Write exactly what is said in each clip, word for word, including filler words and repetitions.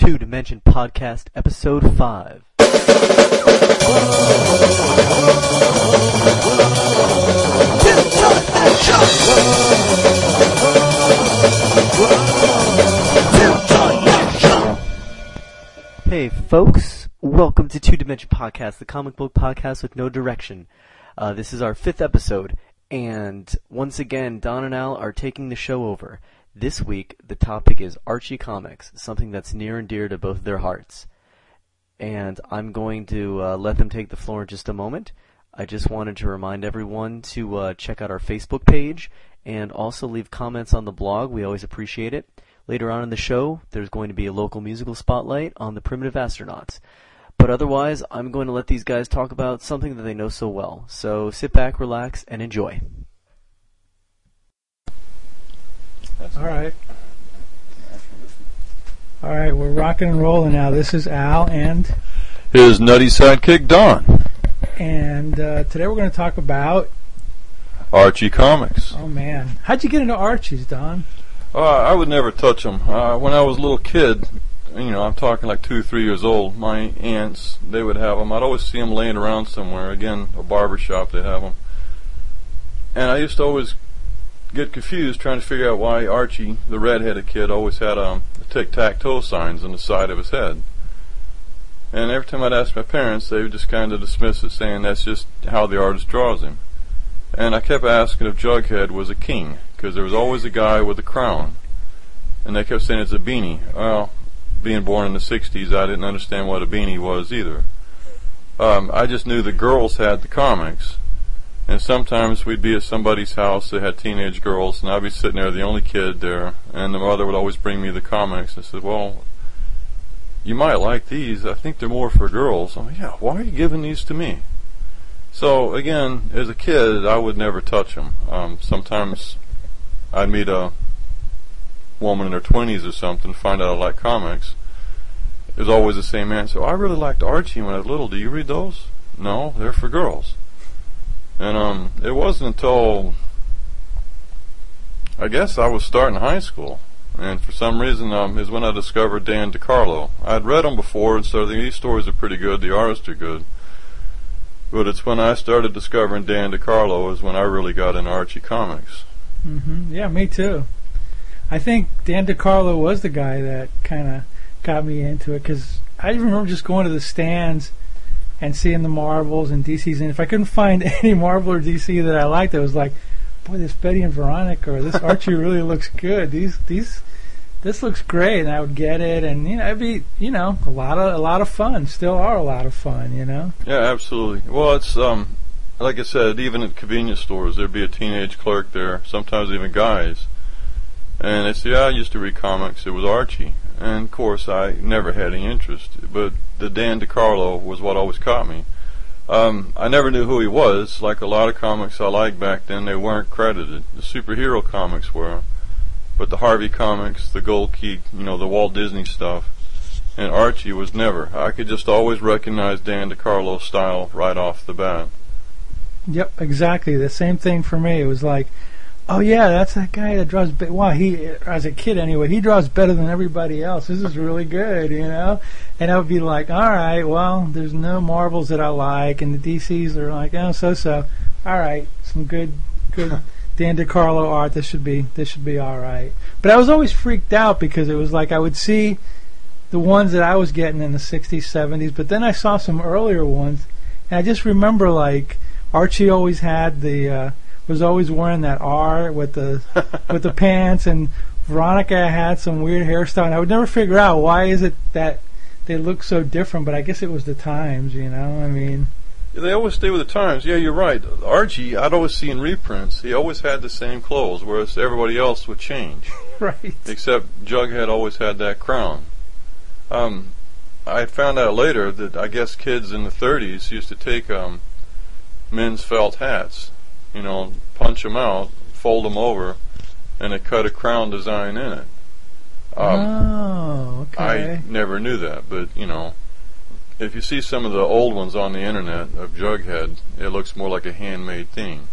Two Dimension Podcast, Episode five. Hey folks, welcome to Two Dimension Podcast, the comic book podcast with no direction. Uh, this is our fifth episode, and once again, Don and Al are taking the show over. This week, the topic is Archie Comics, something that's near and dear to both their hearts. And I'm going to uh, let them take the floor in just a moment. I just wanted to remind everyone to uh, check out our Facebook page and also leave comments on the blog. We always appreciate it. Later on in the show, there's going to be a local musical spotlight on the Primitive Astronauts. But otherwise, I'm going to let these guys talk about something that they know so well. So sit back, relax, and enjoy. All right. All right, we're rocking and rolling now. This is Al and his nutty sidekick, Don. And uh, today we're going to talk about Archie Comics. Oh, man. How'd you get into Archies, Don? Uh, I would never touch them. Uh, when I was a little kid, you know, I'm talking like two, three years old, my aunts, they would have them. I'd always see them laying around somewhere. Again, a barber shop, they'd have them. And I used to always get confused trying to figure out why Archie, the red-headed kid, always had um, tic-tac-toe signs on the side of his head. And every time I'd ask my parents, they would just kind of dismiss it, saying that's just how the artist draws him. And I kept asking if Jughead was a king, because there was always a guy with a crown. And they kept saying it's a beanie. Well, being born in the sixties, I didn't understand what a beanie was either. Um, I just knew the girls had the comics. And sometimes we'd be at somebody's house that had teenage girls, and I'd be sitting there, the only kid there, and the mother would always bring me the comics. I said, well, you might like these. I think they're more for girls. I'm like, yeah, why are you giving these to me? So, again, as a kid, I would never touch them. Um, sometimes I'd meet a woman in her twenties or something, find out I like comics. It was always the same answer. Oh, I really liked Archie when I was little. Do you read those? No, they're for girls. And um, it wasn't until, I guess I was starting high school, and for some reason um, is when I discovered Dan DeCarlo. I'd read them before and started thinking these stories are pretty good, the artists are good. But it's when I started discovering Dan DeCarlo is when I really got into Archie Comics. Mm-hmm. Yeah, me too. I think Dan DeCarlo was the guy that kind of got me into it, because I remember just going to the stands and seeing the Marvels and D Cs, and if I couldn't find any Marvel or D C that I liked, I was like, boy, this Betty and Veronica or this Archie really looks good. These, these, this looks great, and I would get it, and you know, it'd be, you know, a lot of, a lot of fun. Still are a lot of fun, you know. Yeah, absolutely. Well, it's um, like I said, even at convenience stores, there'd be a teenage clerk there, sometimes even guys, and they say, yeah, I used to read comics. It was Archie. And, of course, I never had any interest. But the Dan DeCarlo was what always caught me. Um, I never knew who he was. Like a lot of comics I liked back then, they weren't credited. The superhero comics were. But the Harvey comics, the Gold Key, you know, the Walt Disney stuff, and Archie was never. I could just always recognize Dan DeCarlo's style right off the bat. Yep, exactly. The same thing for me. It was like, oh yeah, that's that guy that draws. Be- wow, he as a kid anyway, he draws better than everybody else. This is really good, you know. And I would be like, all right, well, there's no Marvels that I like, and the D Cs are like, oh, so so. All right, some good, good Dan DeCarlo art. This should be, this should be all right. But I was always freaked out because it was like I would see the ones that I was getting in the sixties, seventies, but then I saw some earlier ones, and I just remember like Archie always had the. Uh, was always wearing that R with the with the pants, and Veronica had some weird hairstyle, and I would never figure out why is it that they look so different, but I guess it was the times, you know, I mean. Yeah, they always stay with the times. Yeah, you're right. Archie, I'd always see in reprints, he always had the same clothes, whereas everybody else would change. Right. Except Jughead always had that crown. Um, I found out later that I guess kids in the thirties used to take um, men's felt hats, you know, punch them out, fold them over, and they cut a crown design in it. Um, oh, okay. I never knew that, but, you know, if you see some of the old ones on the internet of Jughead, it looks more like a handmade thing.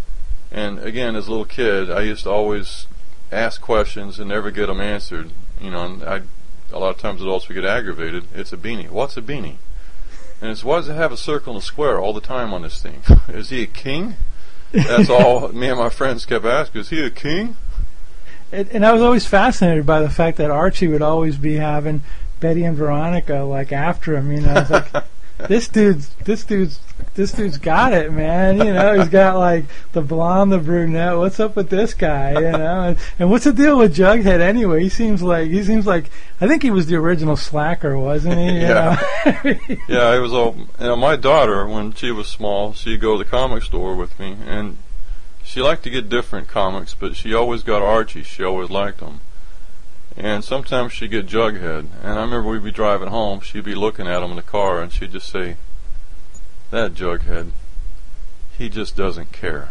And, again, as a little kid, I used to always ask questions and never get them answered. You know, and I a lot of times adults would get aggravated. It's a beanie. What's a beanie? And it's, why does it have a circle and a square all the time on this thing? Is he a king? That's all me and my friends kept asking. Is he a king? And, and I was always fascinated by the fact that Archie would always be having Betty and Veronica like after him. You know, it's like this dude's this dude's this dude's got it, man. You know, he's got like the blonde, the brunette. What's up with this guy? You know, and, and what's the deal with Jughead anyway? He seems like he seems like I think he was the original slacker, wasn't he? You Yeah, know? yeah. It was all. You know, my daughter, when she was small, she'd go to the comic store with me, and she liked to get different comics, but she always got Archie. She always liked them. And sometimes she'd get Jughead. And I remember we'd be driving home, she'd be looking at him in the car, and she'd just say, that Jughead, he just doesn't care.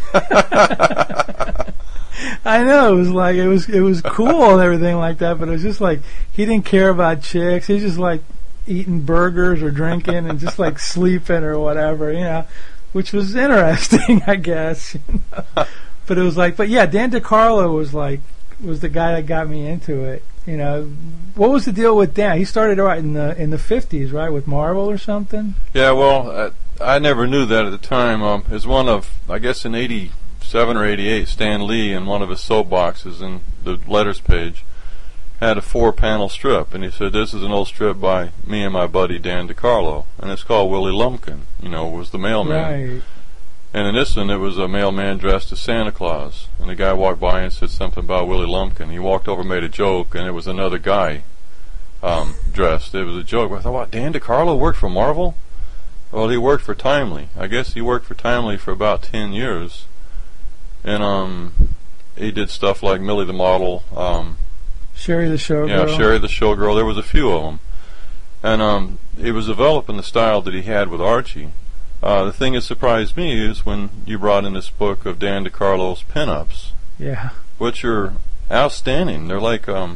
I know, it was like, it was it was cool and everything like that, but it was just like, he didn't care about chicks. He was just like eating burgers or drinking and just like sleeping or whatever, you know. Which was interesting, I guess. You know? But it was like, but yeah, Dan DeCarlo was like, was the guy that got me into it. You know, what was the deal with Dan? He started right in the in the fifties, right, with Marvel or something. Yeah, well, I, I never knew that at the time. Um, as one of, I guess, in eighty-seven or eighty-eight, Stan Lee in one of his soapboxes in the letters page had a four-panel strip, and he said, this is an old strip by me and my buddy Dan DeCarlo, and it's called Willie Lumpkin, you know, was the mailman. Right. And in this one, it was a mailman dressed as Santa Claus, and the guy walked by and said something about Willie Lumpkin. He walked over and made a joke, and it was another guy um, dressed. It was a joke. I thought, what, Dan DeCarlo worked for Marvel? Well, he worked for Timely. I guess he worked for Timely for about ten years, and um, he did stuff like Millie the Model, um, Sherry the Showgirl. Yeah, Sherry the Showgirl. There was a few of them. And um, he was developing the style that he had with Archie. Uh, the thing that surprised me is when you brought in this book of Dan DeCarlo's pinups. Yeah. Which are outstanding. They're like um,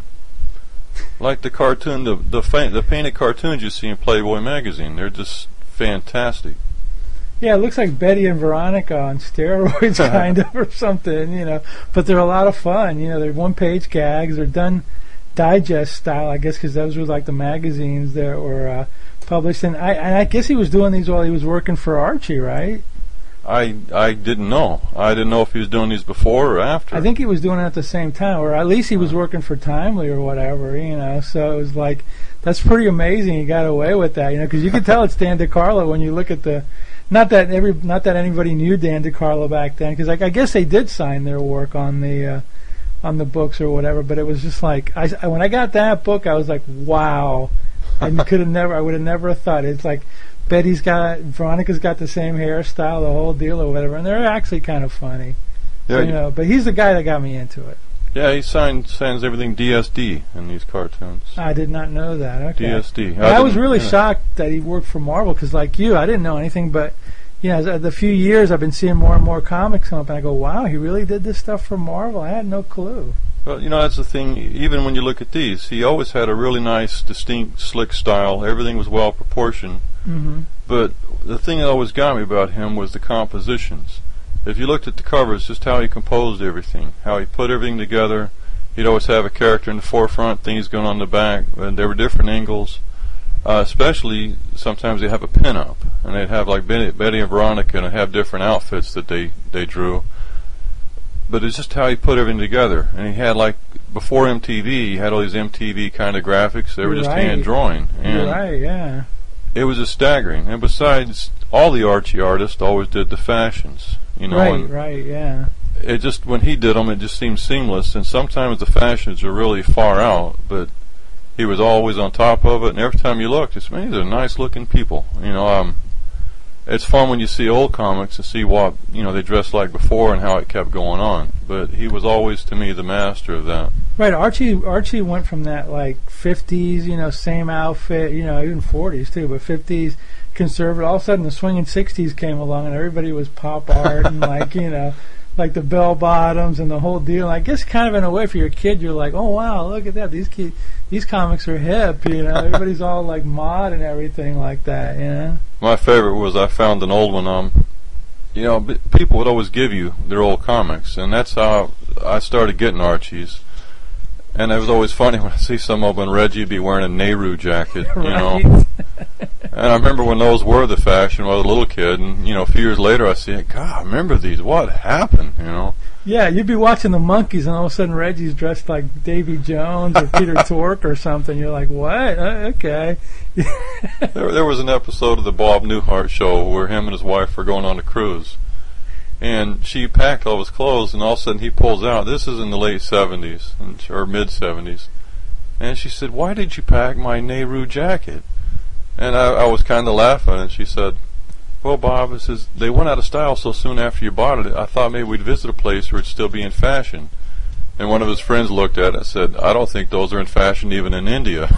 like the cartoon, the the, fa- the painted cartoons you see in Playboy magazine. They're just fantastic. Yeah, it looks like Betty and Veronica on steroids, kind of, or something, you know. But they're a lot of fun. You know, they're one-page gags. They're done digest style, I guess, because those were like the magazines that were uh, published. And I, and I guess he was doing these while he was working for Archie, right? I I didn't know. I didn't know if he was doing these before or after. I think he was doing it at the same time, or at least he was working for Timely or whatever, you know. So it was like, that's pretty amazing. He got away with that, you know, because you can tell it's Dan DeCarlo when you look at the. Not that every, not that anybody knew Dan DeCarlo back then, because like I guess they did sign their work on the, uh, on the books or whatever. But it was just like I, when I got that book, I was like, wow, I could have never, I would have never thought. It's like Betty's got, Veronica's got the same hairstyle, the whole deal or whatever, and they're actually kind of funny, yeah, you know. But he's the guy that got me into it. Yeah, he signed signs everything D S D in these cartoons. I did not know that. Okay. D S D. I, I was didn't- really yeah. shocked that he worked for Marvel because, like you, I didn't know anything. But you know, the few years I've been seeing more and more comics come up, and I go, "Wow, he really did this stuff for Marvel." I had no clue. Well, you know, that's the thing. Even when you look at these, he always had a really nice, distinct, slick style. Everything was well proportioned. Mm-hmm. But the thing that always got me about him was the compositions. If you looked at the covers, just how he composed everything, how he put everything together. He'd always have a character in the forefront, things going on in the back, and there were different angles. Uh, especially, sometimes they have a pin-up, and they'd have like Betty, Betty and Veronica, and have different outfits that they, they drew. But it's just how he put everything together. And he had like, before M T V, he had all these M T V kind of graphics. They were just Right. hand drawing. And You're right, yeah. it was just staggering. And besides, all the Archie artists always did the fashions. You know, right, and right, yeah. it just, when he did them, it just seemed seamless, and sometimes the fashions are really far out, but he was always on top of it, and every time you looked, it's, man, these are nice looking people. You know, um, it's fun when you see old comics and see what, you know, they dressed like before and how it kept going on, but he was always, to me, the master of that. Right, Archie Archie went from that like fifties, you know, same outfit, you know, even forties too, but fifties conservative. All of a sudden, the swinging sixties came along, and everybody was pop art and like, you know, like the bell bottoms and the whole deal. I guess kind of in a way for your kid, you're like, oh wow, look at that. These kid, these comics are hip, you know. Everybody's all like mod and everything like that, you know. My favorite was I found an old one. Um, you know, b- people would always give you their old comics, and that's how I started getting Archie's. And it was always funny when I see some of them, Reggie be wearing a Nehru jacket, you Right. know. And I remember when those were the fashion when I was a little kid, and, you know, a few years later I see it, God, I remember these. What happened, you know? Yeah, you'd be watching the Monkees, and all of a sudden Reggie's dressed like Davy Jones or Peter Tork or something. You're like, what? Uh, okay. There, there was an episode of the Bob Newhart show where him and his wife were going on a cruise. And she packed all his clothes, and all of a sudden he pulls out. This is in the late seventies, or mid-seventies. And she said, why did you pack my Nehru jacket? And I, I was kind of laughing, and she said, well, Bob, it says, they went out of style so soon after you bought it, I thought maybe we'd visit a place where it'd still be in fashion. And one of his friends looked at it and said, I don't think those are in fashion even in India.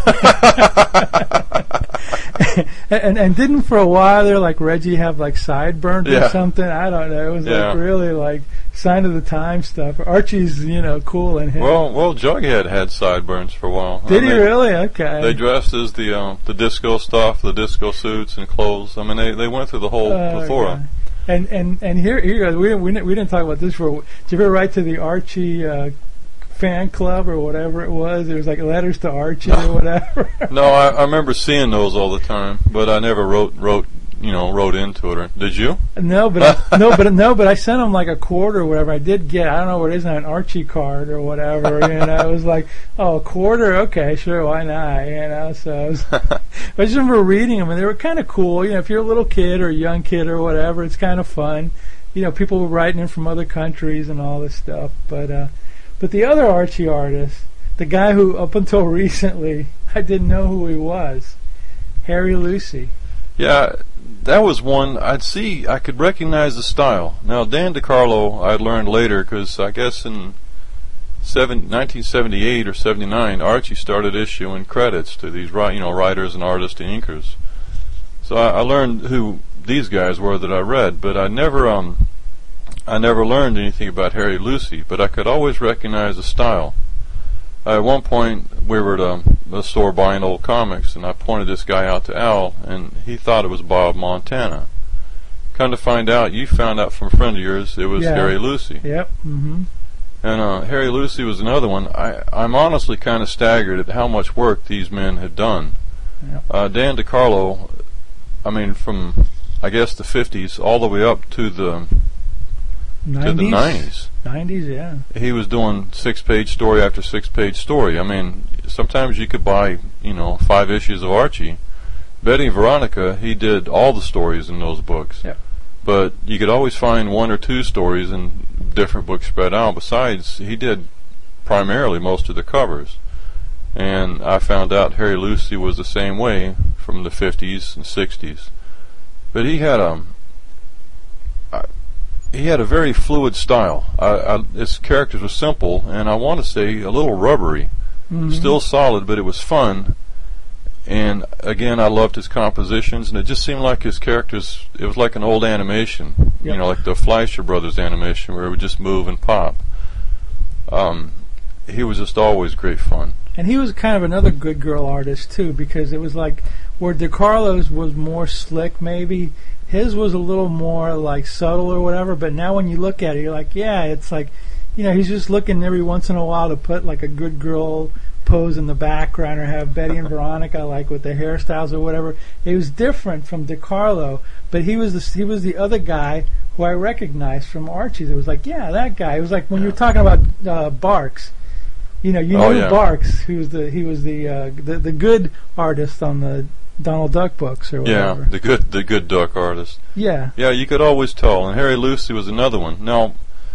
and and didn't for a while there, like, Reggie have, like, sideburns Yeah. or something? I don't know. It was, Yeah. like, really, like, sign of the time stuff. Archie's, you know, cool in him. well, well, Jughead had sideburns for a while. Did I he mean, really? Okay. They dressed as the um, the disco stuff, the disco suits and clothes. I mean, they, they went through the whole Oh, plethora. yeah. And and and here here we we didn't, we didn't talk about this before. Did you ever write to the Archie uh, fan club or whatever it was? There was like letters to Archie or whatever. No, I, I remember seeing those all the time, but I never wrote wrote you know wrote into it. Or, did you? No, but I, no, but no, but I sent him like a quarter or whatever. I did get. I don't know what it is, an Archie card or whatever. You know, it was like, oh, a quarter. Okay, sure, why not? You know, so I, was, I just remember reading them, and they were kind of cool. You know, if you're a little kid or a young kid or whatever, it's kind of fun. You know, people were writing in from other countries and all this stuff. But uh, but the other Archie artist, the guy who up until recently I didn't know who he was, Harry Lucy. Yeah, that was one I'd see. I could recognize the style. Now, Dan DeCarlo, I learned later because I guess in seven, nineteen seventy-eight or seventy-nine, Archie started issuing credits to these ri- you know writers and artists and inkers. So I, I learned who these guys were that I read, but I never um I never learned anything about Harry Lucy. But I could always recognize the style. At one point, we were at a, a store buying old comics, and I pointed this guy out to Al, and he thought it was Bob Montana. Come to find out, you found out from a friend of yours, it was Yeah. Harry Lucy. Yep. Mm-hmm. And uh, Harry Lucy was another one. I, I'm honestly kind of staggered at how much work these men had done. Yep. Uh, Dan DeCarlo, I mean, from, I guess, the fifties all the way up to the to the nineties. nineties, yeah. He was doing six-page story after six-page story. I mean, sometimes you could buy, you know, five issues of Archie. Betty and Veronica, he did all the stories in those books. Yep. But you could always find one or two stories in different books spread out. Besides, he did primarily most of the covers. And I found out Harry Lucy was the same way from the fifties and sixties. But he had a... I, He had a very fluid style. I, I, his characters were simple, and I want to say a little rubbery. Mm-hmm. Still solid, but it was fun. And again, I loved his compositions, and it just seemed like his characters, it was like an old animation. Yep. You know, like the Fleischer Brothers animation, where it would just move and pop. Um, he was just always great fun. And he was kind of another good girl artist, too, because it was like, where DeCarlo's was more slick, maybe, his was a little more like subtle or whatever, but now when you look at it, you're like, yeah, it's like, you know, he's just looking every once in a while to put like a good girl pose in the background or have Betty and Veronica like with the hairstyles or whatever. It was different from DeCarlo, but he was the, he was the other guy who I recognized from Archie's. It was like, yeah, that guy. It was like when you were talking about uh, Barks. You know, you Oh, knew yeah. Barks, who was the he was the uh, the the good artist on the Donald Duck books or Yeah, whatever. the good the good duck artist. Yeah. Yeah, you could always tell. And Harry Lucy was another one. Now,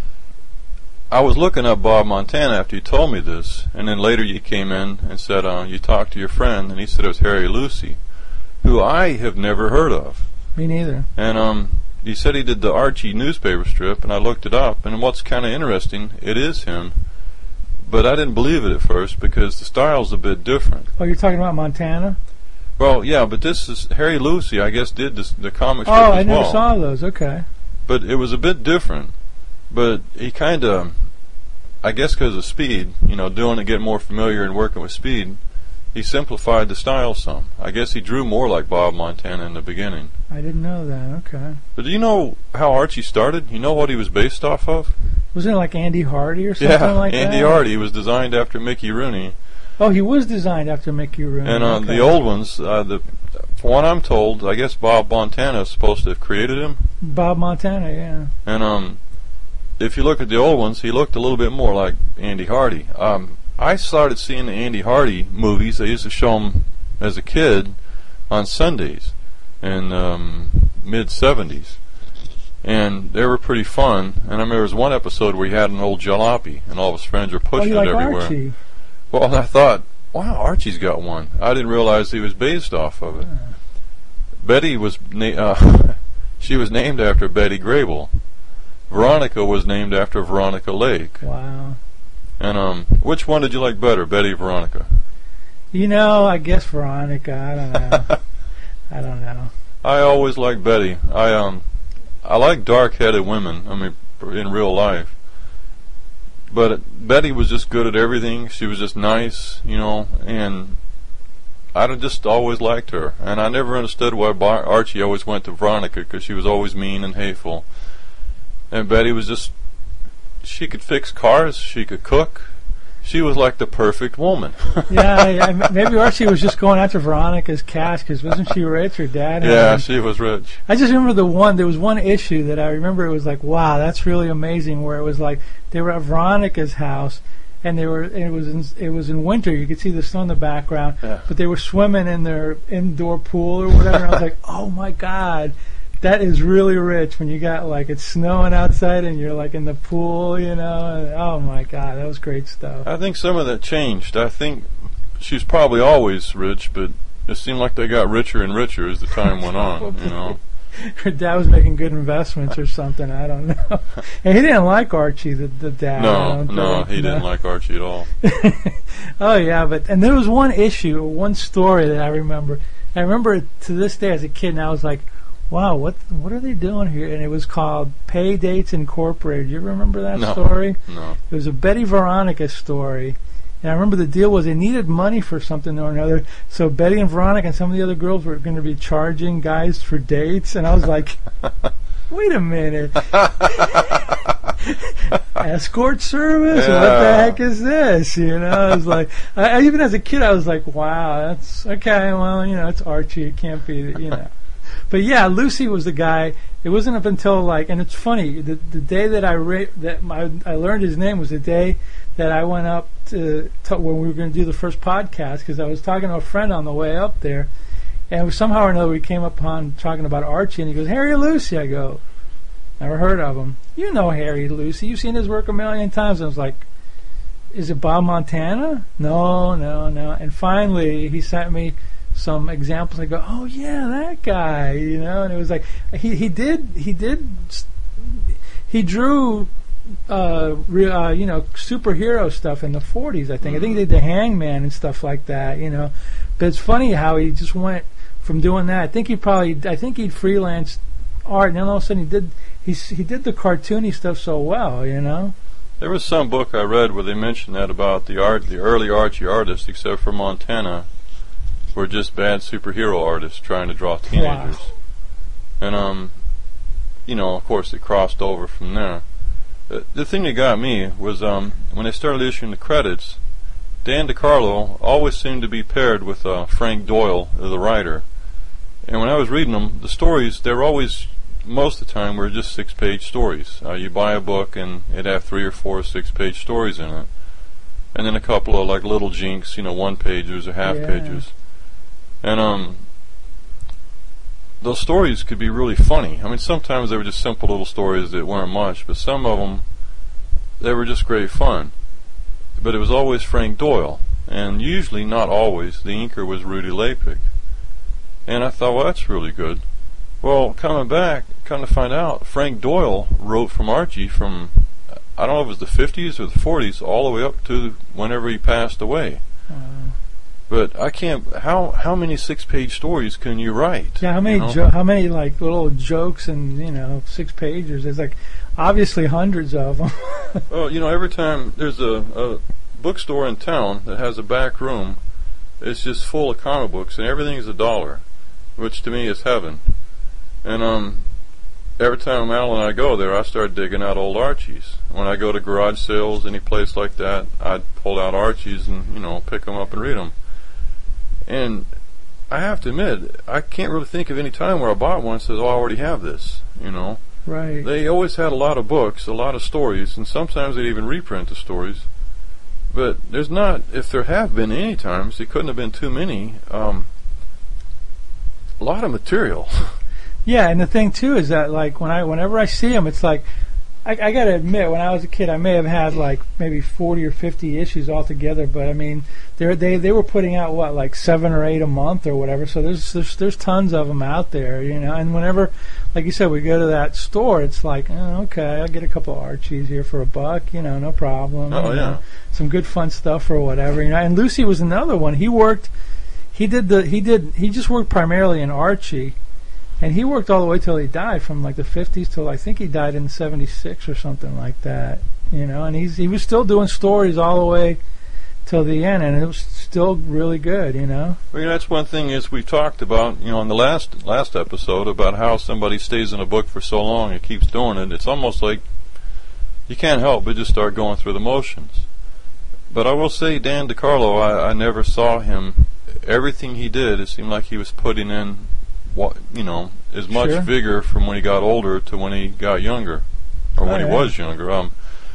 I was looking up Bob Montana after you told me this, and then later you came in and said uh, you talked to your friend, and he said it was Harry Lucy, who I have never heard of. Me neither. And um, he said he did the Archie newspaper strip, and I looked it up, and what's kind of interesting, it is him. But I didn't believe it at first because the style's a bit different. Oh, you're talking about Montana? Well, yeah, but this is Harry Lucy, I guess, did this, the comic strip Oh, as I never well. saw those. Okay. But it was a bit different. But he kind of, I guess because of Speed, you know, doing it, getting more familiar and working with Speed, he simplified the style some. I guess he drew more like Bob Montana in the beginning. I didn't know that. Okay. But do you know how Archie started? You know what he was based off of? Wasn't it like Andy Hardy or something yeah, like Andy that? Andy Hardy was designed after Mickey Rooney. Oh, he was designed after Mickey Rooney. And uh, okay. the old ones, uh, the from what I'm told, I guess Bob Montana is supposed to have created him. Bob Montana, yeah. And um, if you look at the old ones, he looked a little bit more like Andy Hardy. Um, I started seeing the Andy Hardy movies. They used to show them as a kid on Sundays in um, mid seventies. And they were pretty fun. And I remember there was one episode where he had an old jalopy, and all of his friends were pushing oh, you it like everywhere. Archie. Well, I thought, wow, Archie's got one. I didn't realize he was based off of it. Yeah. Betty was, na- uh, she was named after Betty Grable. Veronica was named after Veronica Lake. Wow. And um, which one did you like better, Betty or Veronica? You know, I guess Veronica. I don't know. I don't know. I always liked Betty. I um, I like dark-headed women. I mean, in real life. But Betty was just good at everything. She was just nice, you know, and I just always liked her. And I never understood why Bar- Archie always went to Veronica, because she was always mean and hateful. And Betty was just, she could fix cars, she could cook. She was like the perfect woman. yeah, yeah, maybe Archie was just going after Veronica's cash, because wasn't she rich? Her dad had Yeah, her. she was rich. I just remember the one, there was one issue that I remember, it was like, wow, that's really amazing, where it was like, they were at Veronica's house, and they were, and it was in, it was in winter, you could see the snow in the background, Yeah. but they were swimming in their indoor pool or whatever, and I was like, oh my God, that is really rich when you got like, it's snowing outside and you're like in the pool, you know, and, oh my God, that was great stuff. I think some of that changed. I think she's probably always rich, but it seemed like they got richer and richer as the time went on, you know. Her dad was making good investments or something, I don't know. And he didn't like Archie, the, the dad. I No, don't no, think, he no. didn't like Archie at all. Oh yeah, but and there was one issue, one story that I remember. I remember it to this day as a kid, and I was like, "Wow, what what are they doing here?" And it was called Pay Dates Incorporated. You remember that No. story? No. It was a Betty Veronica story, and I remember the deal was they needed money for something or another. So Betty and Veronica and some of the other girls were going to be charging guys for dates, and I was like, "Wait a minute." Escort service? Yeah. What the heck is this? You know, I was like, I, I, even as a kid, I was like, wow, that's okay. Well, you know, it's Archie. It can't be, you know. But yeah, Lucy was the guy. It wasn't up until like, and it's funny. The the day that I ra- that my, I learned his name was the day that I went up to, to when we were going to do the first podcast, because I was talking to a friend on the way up there, and somehow or another we came upon talking about Archie, and he goes, "Harry Lucy." I go, "Never heard of him." "You know Harry Lucy. You've seen his work a million times." I was like, "Is it Bob Montana?" "No, no, no." And finally, he sent me some examples. I go, "Oh yeah, that guy," you know. And it was like he he did he did he drew uh, re, uh you know superhero stuff in the forties. I think. Mm-hmm. I think he did the Hangman and stuff like that. You know, but it's funny how he just went from doing that. I think he probably I think he'd freelanced art, and then all of a sudden he did. He he did the cartoony stuff so well, you know. There was some book I read where they mentioned that about the art, the early Archie artists, except for Montana, were just bad superhero artists trying to draw teenagers. Wow. And um, you know, of course, it crossed over from there. The, the thing that got me was um, when they started issuing the credits, Dan DeCarlo always seemed to be paired with uh, Frank Doyle, the writer. And when I was reading them, the stories, they were always, most of the time, were just six-page stories. Uh, you buy a book and it'd have three or four six-page stories in it. And then a couple of like little jinks, you know, one-pages or half-pages. Yeah. And um, those stories could be really funny. I mean, sometimes they were just simple little stories that weren't much, but some of them, they were just great fun. But it was always Frank Doyle. And usually, not always, the inker was Rudy Lapik. And I thought, well, that's really good. Well, coming back, come to find out, Frank Doyle wrote from Archie from, I don't know if it was the fifties or the forties, all the way up to whenever he passed away. Uh, but I can't, how how many six-page stories can you write? Yeah, how many, you know? jo- how many like little jokes and, you know, six pages? There's like obviously hundreds of them. Well, you know, every time there's a, a bookstore in town that has a back room, it's just full of comic books, and everything is a dollar, which to me is heaven. And um, every time Al and I go there, I start digging out old Archies. When I go to garage sales, any place like that, I'd pull out Archies and, you know, pick them up and read them. And I have to admit, I can't really think of any time where I bought one and said, oh, I already have this, you know. Right. They always had a lot of books, a lot of stories, and sometimes they'd even reprint the stories. But there's not, if there have been any times, there couldn't have been too many, um, a lot of material. Yeah, and the thing too is that, like, when I, whenever I see them, it's like, I, I got to admit, when I was a kid, I may have had like maybe forty or fifty issues altogether. But I mean, they they they were putting out what, like seven or eight a month or whatever. So there's there's there's tons of them out there, you know. And whenever, like you said, we go to that store, it's like, oh, okay, I'll get a couple of Archies here for a buck, you know, no problem. Oh you yeah, know, some good fun stuff or whatever, you know. And Lucy was another one. He worked, he did the he did he just worked primarily in Archie. And he worked all the way till he died, from like the fifties till I think he died in seventy-six or something like that, you know. And he's he was still doing stories all the way till the end, and it was still really good, you know. Well, you know, that's one thing is we talked about, you know, in the last last episode about how somebody stays in a book for so long and keeps doing it. It's almost like you can't help but just start going through the motions. But I will say, Dan DeCarlo, I, I never saw him. Everything he did, it seemed like he was putting in, what you know, as much Sure. vigor from when he got older to when he got younger, or Oh, when yeah. he was younger. Um,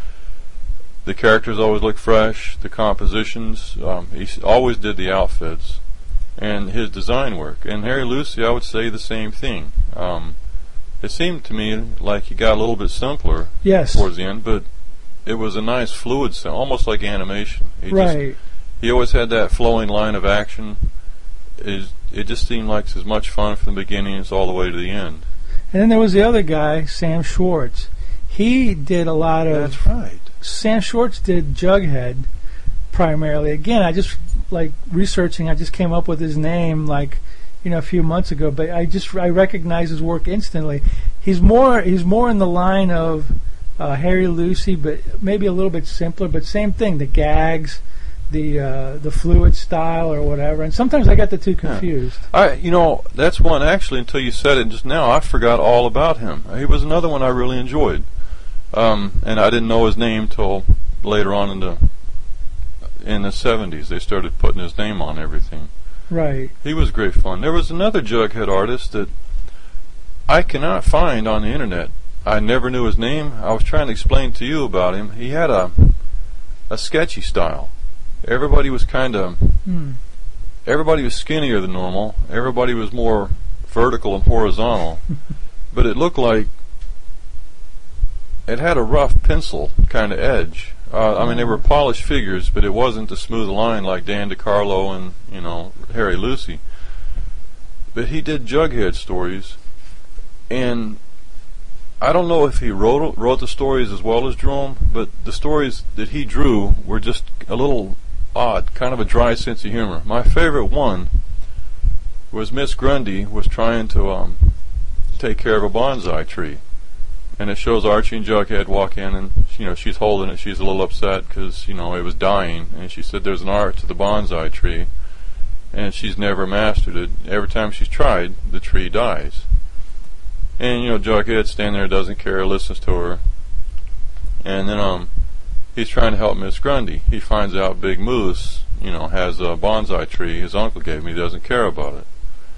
the characters always look fresh. The compositions, um, he s- always did the outfits, and his design work. And Harry Lucy, I would say the same thing. Um, it seemed to me like he got a little bit simpler Yes. towards the end, but it was a nice fluid sound, almost like animation. He just, Right. he always had that flowing line of action. It, it just seemed like as much fun from the beginning as all the way to the end. And then there was the other guy, Sam Schwartz. He did a lot of. right. Sam Schwartz did Jughead primarily. Again, I just like researching. I just came up with his name like, you know, a few months ago. But I just I recognize his work instantly. He's more he's more in the line of uh, Harry Lucy, but maybe a little bit simpler. But same thing. The gags, the uh, the fluid style or whatever. And sometimes I got the two confused. I, you know, that's one actually. Until you said it just now, I forgot all about him. He was another one I really enjoyed, um, and I didn't know his name till later on in the in the seventies. They started putting his name on everything. Right. He was great fun. There was another Jughead artist that I cannot find on the internet. I never knew his name. I was trying to explain to you about him. He had a a sketchy style. Everybody was kind of Hmm. everybody was skinnier than normal. Everybody was more vertical and horizontal. But it looked like it had a rough pencil kind of edge. Uh, I mean, they were polished figures, but it wasn't a smooth line like Dan DeCarlo and, you know, Harry Lucy. But he did Jughead stories, and I don't know if he wrote wrote the stories as well as drew them, but the stories that he drew were just a little odd, kind of a dry sense of humor. My favorite one was Miss Grundy was trying to um, take care of a bonsai tree, and it shows Archie and Jughead walk in, and you know she's holding it. She's a little upset because you know it was dying, and she said there's an art to the bonsai tree, and she's never mastered it. Every time she's tried, the tree dies. And you know Jughead standing there, doesn't care, listens to her, and then um he's trying to help Miss Grundy. He finds out Big Moose, you know, has a bonsai tree his uncle gave him. He doesn't care about it.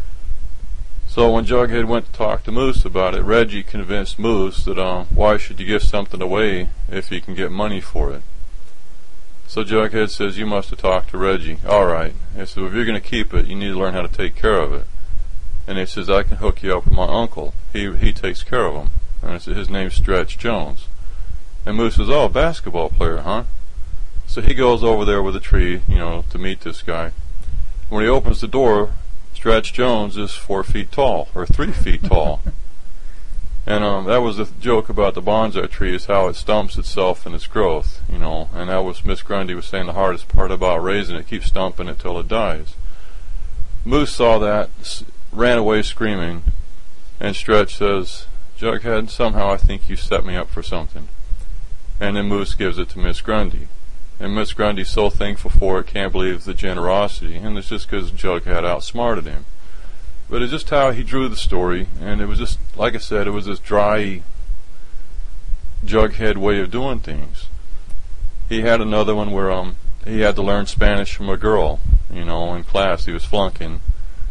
So when Jughead went to talk to Moose about it, Reggie convinced Moose that um, why should you give something away if you can get money for it? So Jughead says, you must have talked to Reggie. All right. He said, if you're going to keep it, you need to learn how to take care of it. And he says, I can hook you up with my uncle. He he takes care of him. And I said, his name's Stretch Jones. And Moose says, oh, a basketball player, huh? So he goes over there with a tree, you know, to meet this guy. When he opens the door, Stretch Jones is four feet tall, or three feet tall. And um, that was the joke about the bonsai tree, is how it stumps itself in its growth, you know. And that was, Miss Grundy was saying, the hardest part about raising it, keep stumping it till it dies. Moose saw that, s- ran away screaming, and Stretch says, Jughead, somehow I think you set me up for something. And then Moose gives it to Miss Grundy. And Miss Grundy's so thankful for it, can't believe the generosity, and it's just because Jughead outsmarted him. but it's just how he drew the story, and it was just, like I said, it was this dry, Jughead way of doing things. He had another one where um he had to learn Spanish from a girl, you know, in class. He was flunking,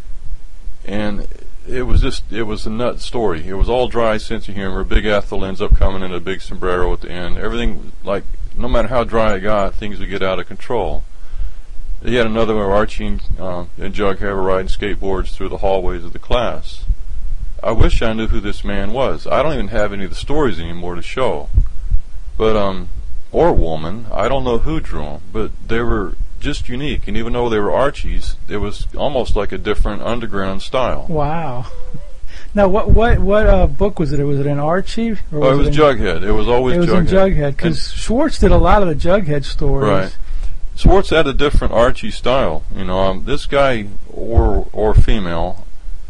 and it was just, it was a nut story. It was all dry sense of humor. Big Ethel ends up coming in a big sombrero at the end. Everything, like, no matter how dry it got, things would get out of control. He had another one where Archie and, uh, and Jughead were riding skateboards through the hallways of the class. I wish I knew who this man was. I don't even have any of the stories anymore to show. But, um, or woman, I don't know who drew them, but they were just unique. And even though they were Archies, it was almost like a different underground style. Wow. Now, what what what uh, book was it? Was it an Archie? Or was oh, it was it in, Jughead. It was always Jughead. It was Jughead. in Jughead, because Schwartz did a lot of the Jughead stories. Right. Schwartz had a different Archie style. You know, um, this guy, or or female,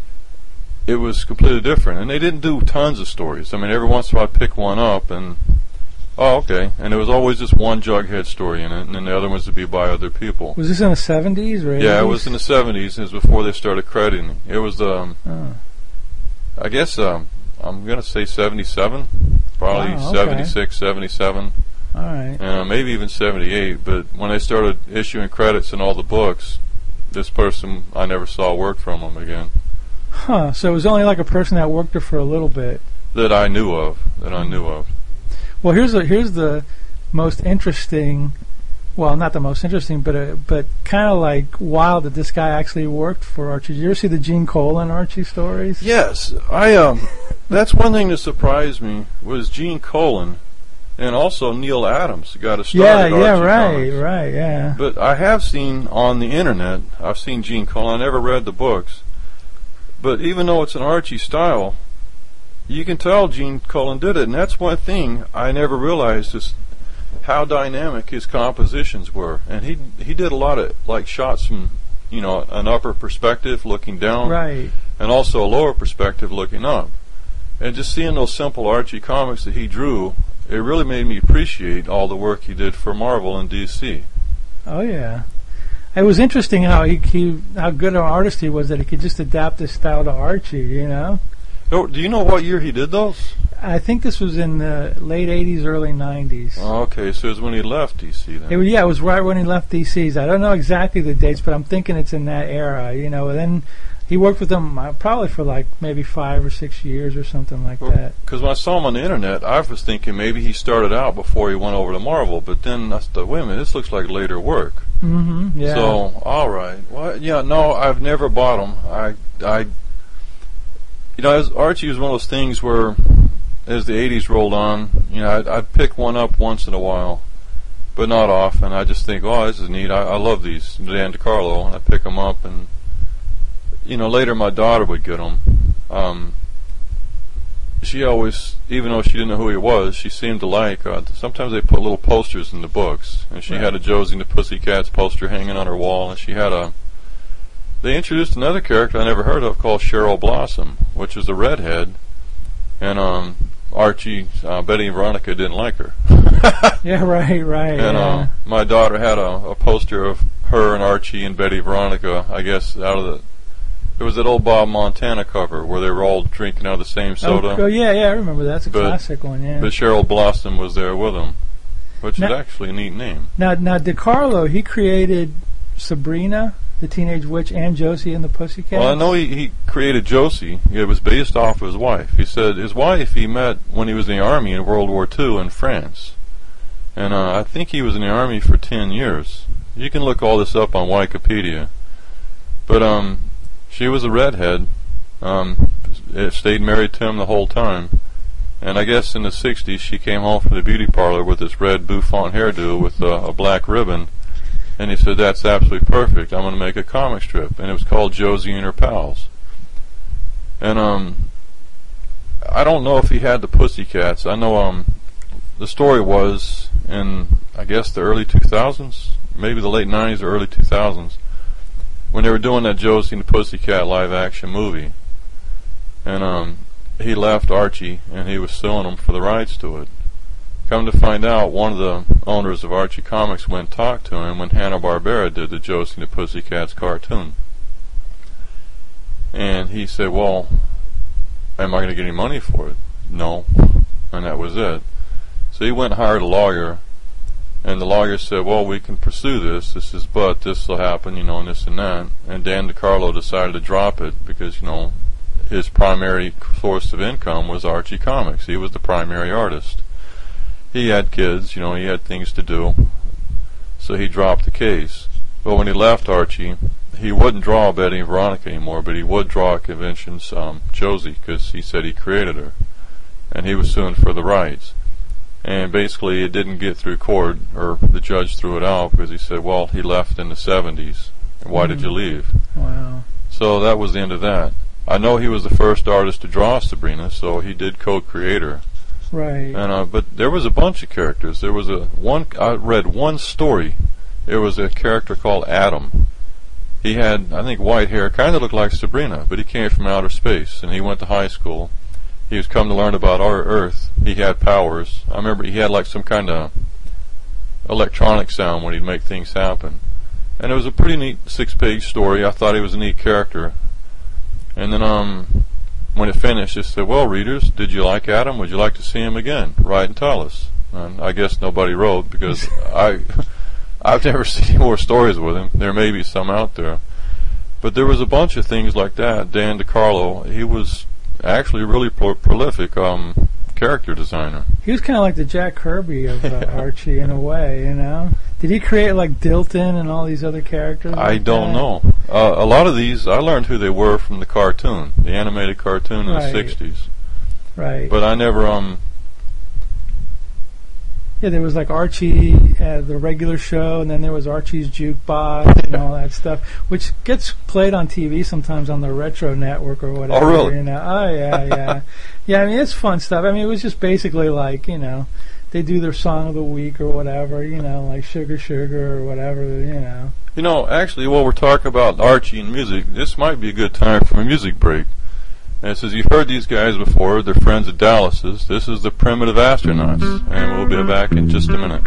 it was completely different. And they didn't do tons of stories. I mean, every once in a while I'd pick one up and, oh, okay. And there was always just one Jughead story in it, and then the other ones would be by other people. Was this in the seventies or eighties? Yeah, it was in the seventies. It was before they started crediting. It was, um, oh. I guess, um, I'm going to say seventy-seven. Probably wow, okay. seventy-six, seventy-seven. All right. Uh, maybe even seventy-eight, but when they started issuing credits in all the books, this person, I never saw work from him again. Huh, so it was only like a person that worked there for a little bit. That I knew of, that I knew of. Well, here's a, here's the most interesting, well, not the most interesting, but uh, but kind of like wild that this guy actually worked for Archie. Did you ever see the Gene Colan Archie stories? Yes, I um, that's one thing that surprised me was Gene Colan. And also Neil Adams got a start yeah, at yeah, Archie right, Comics. right, yeah. But I have seen on the internet, I've seen Gene Colan. I never read the books. But even though it's an Archie style, you can tell Gene Colan did it. And that's one thing I never realized is how dynamic his compositions were. And he he did a lot of, like, shots from, you know, an upper perspective looking down. Right. And also a lower perspective looking up. And just seeing those simple Archie comics that he drew, it really made me appreciate all the work he did for Marvel and D C. Oh yeah, it was interesting how he, he how good an artist he was that he could just adapt his style to Archie. You know. Oh, do you know what year he did those? I think this was in the late eighties, early nineties. Oh, okay, so it was when he left D C then. It was, yeah, it was right when he left D C's. I don't know exactly the dates, but I'm thinking it's in that era. You know, and then he worked with them uh, probably for like maybe five or six years or something like well, that. Because when I saw him on the internet, I was thinking maybe he started out before he went over to Marvel, but then I thought, wait a minute, this looks like later work. Mm-hmm. Yeah. So, all right. Well, yeah, no, I've never bought them. I, I, you know, as Archie was one of those things where, as the eighties rolled on, you know, I'd, I'd pick one up once in a while, but not often. I just think, oh, this is neat. I, I love these, Dan DeCarlo, and I pick them up and. You know, later my daughter would get them. Um, she always, even though she didn't know who he was, she seemed to like, uh, sometimes they put little posters in the books. And she right. had a Josie and the Pussycats poster hanging on her wall. And she had a, they introduced another character I never heard of called Cheryl Blossom, which was a redhead. And um, Archie, uh, Betty and Veronica didn't like her. yeah, right, right. And yeah. uh, my daughter had a, a poster of her and Archie and Betty and Veronica, I guess, out of the, it was that old Bob Montana cover where they were all drinking out of the same soda. Oh, oh yeah, yeah, I remember. That's a but, classic one, yeah. But Cheryl Blossom was there with them, which now, is actually a neat name. Now, now DeCarlo, he created Sabrina, the Teenage Witch, and Josie and the Pussycats? Well, I know he, he created Josie. It was based off of his wife. He said his wife he met when he was in the Army in World War Two in France. And uh, I think he was in the Army for ten years. You can look all this up on Wikipedia. But, um... she was a redhead, um, stayed married to him the whole time. And I guess in the sixties she came home from the beauty parlor with this red bouffant hairdo with uh, a black ribbon. And he said, that's absolutely perfect. I'm going to make a comic strip. And it was called Josie and Her Pals. And um, I don't know if he had the Pussycats. I know um, the story was in, I guess, the early two thousands, maybe the late nineties or early two thousands. When they were doing that Josie and the Pussycat live-action movie. And um, he left Archie, and he was suing them for the rights to it. Come to find out, one of the owners of Archie Comics went and talked to him when Hanna-Barbera did the Josie and the Pussycats cartoon. And And he said, well, am I going to get any money for it? No. And that was it. So he went and hired a lawyer, and the lawyer said, well, we can pursue this. This is, but this will happen, you know, and this and that. And Dan DeCarlo decided to drop it because, you know, his primary source of income was Archie Comics. He was the primary artist. He had kids, you know, he had things to do. So he dropped the case. But when he left Archie, he wouldn't draw Betty and Veronica anymore, but he would draw at conventions um, Josie, because he said he created her. And he was suing for the rights. And basically it didn't get through court, or the judge threw it out, because he said, well, he left in the seventies. Why mm. did you leave? Wow. So that was the end of that. I know he was the first artist to draw Sabrina, so he did co-create her. Right. And uh, but there was a bunch of characters. There was a one. I read one story. There was a character called Adam. He had, I think, white hair, kind of looked like Sabrina, but he came from outer space, and he went to high school. He was come to learn about our Earth. He had powers. I remember he had like some kind of electronic sound when he'd make things happen. And it was a pretty neat six-page story. I thought he was a neat character. And then um, when it finished, it said, well, readers, did you like Adam? Would you like to see him again? Write and tell us. And I guess nobody wrote, because I, I've never seen any more stories with him. There may be some out there. But there was a bunch of things like that. Dan DeCarlo, he was actually a really pro- prolific um, character designer. He was kind of like the Jack Kirby of uh, Archie in a way, you know? Did he create like Dilton and all these other characters? I like don't that? know. Uh, a lot of these, I learned who they were from the cartoon, the animated cartoon in Right. the sixties. Right. But I never, um... Yeah, there was like Archie, uh, the regular show, and then there was Archie's Jukebox and all that stuff, which gets played on T V sometimes on the Retro Network or whatever. Oh, really? You know? Oh, yeah, yeah. Yeah, I mean, it's fun stuff. I mean, it was just basically like, you know, they do their song of the week or whatever, you know, like Sugar Sugar or whatever, you know. You know, actually, while we're talking about Archie and music, this might be a good time for a music break. And it says, you've heard these guys before, they're friends of Dallas's. This is the Primitive Astronauts, and we'll be back in just a minute.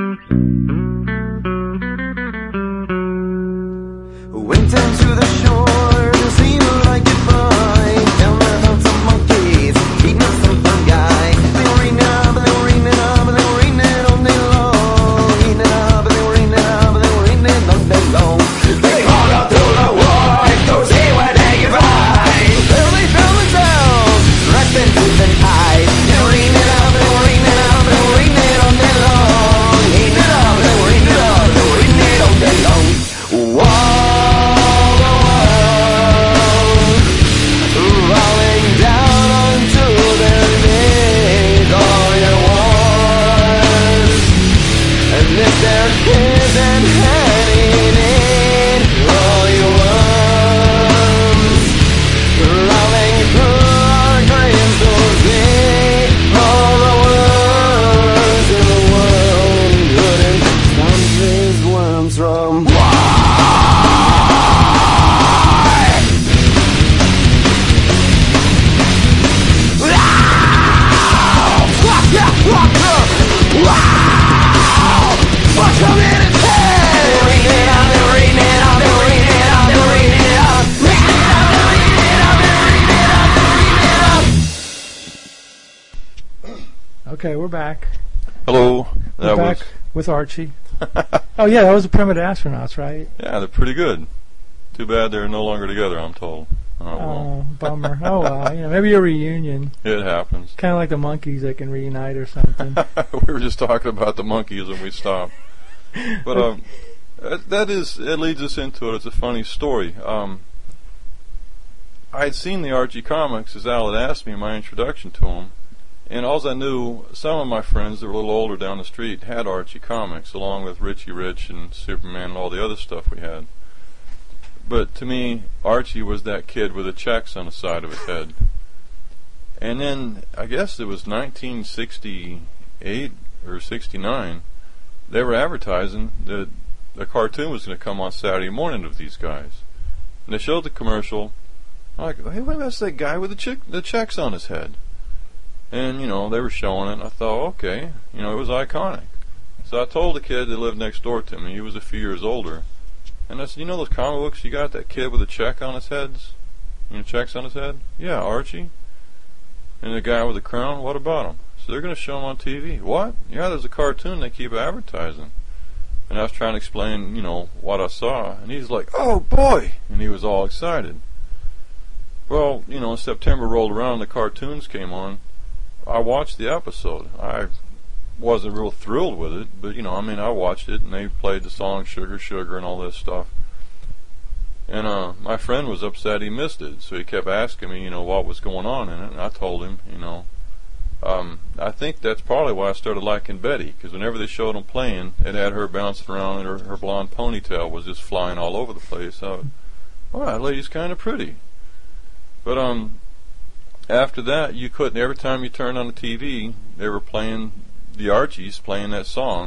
Went down to the shore to see what I could find. Found the house of monkeys, eating up some fungi. They were eating it up, and they were eating it up, and they were eating it all day long. Eating it up, and they were eating it up, and they were eating it all day long. They hauled up to the woods to see what they could find. There they found themselves, wrapped in tooth and tie. They were eating it up, they were eating it up, they were eating it all day long. Eating it up, they were eating it up, they were eating it all day long. Whoa. Kids and hanging in all your worms, rolling through our dreams to see all the worms in the world couldn't stop these worms from come in and tell. They're reading it out, they're reading it out, they're reading it out, they're reading it out. Reading it out, they're reading it out, they're reading it out, they're reading it out. Okay, we're back. Hello. That We're was, back with Archie. Oh, yeah, that was the Primitive Astronauts, right? yeah, they're pretty good. Too bad they're no longer together, I'm told. Oh, well. Oh, bummer. Oh, well, you know, maybe a reunion. It happens. Kind of like the Monkees that can reunite or something. We were just talking about the monkeys and we stopped. But um, that is, it leads us into it. It's a funny story. Um, I had seen the Archie comics, as Al had asked me in my introduction to him, and all I knew, some of my friends that were a little older down the street had Archie comics, along with Richie Rich and Superman and all the other stuff we had. But to me, Archie was that kid with the checks on the side of his head. And then, I guess it was nineteen sixty-eight or sixty-nine, they were advertising that the cartoon was going to come on Saturday morning of these guys. And they showed the commercial. I'm like, hey, wait, that's that guy with the, chick- the checks on his head. And, you know, they were showing it, and I thought, okay, you know, it was iconic. So I told the kid that lived next door to me, he was a few years older, and I said, you know those comic books you got, that kid with a check on his head? You know, checks on his head. Yeah, Archie. And the guy with the crown, what about him? So they're going to show him on T V. What? Yeah, there's a cartoon they keep advertising. And I was trying to explain, you know, what I saw. And he's like, oh, boy! And he was all excited. Well, you know, September rolled around and the cartoons came on. I watched the episode. I wasn't real thrilled with it, but, you know, I mean, I watched it, and they played the song Sugar, Sugar, and all this stuff. And uh, my friend was upset he missed it, so he kept asking me, you know, what was going on in it, and I told him, you know, um, I think that's probably why I started liking Betty, because whenever they showed them playing, it had her bouncing around, and her, her blonde ponytail was just flying all over the place. I would, well, that lady's kind of pretty. But um, after that, you couldn't, every time you turned on the T V, they were playing the Archies, playing that song.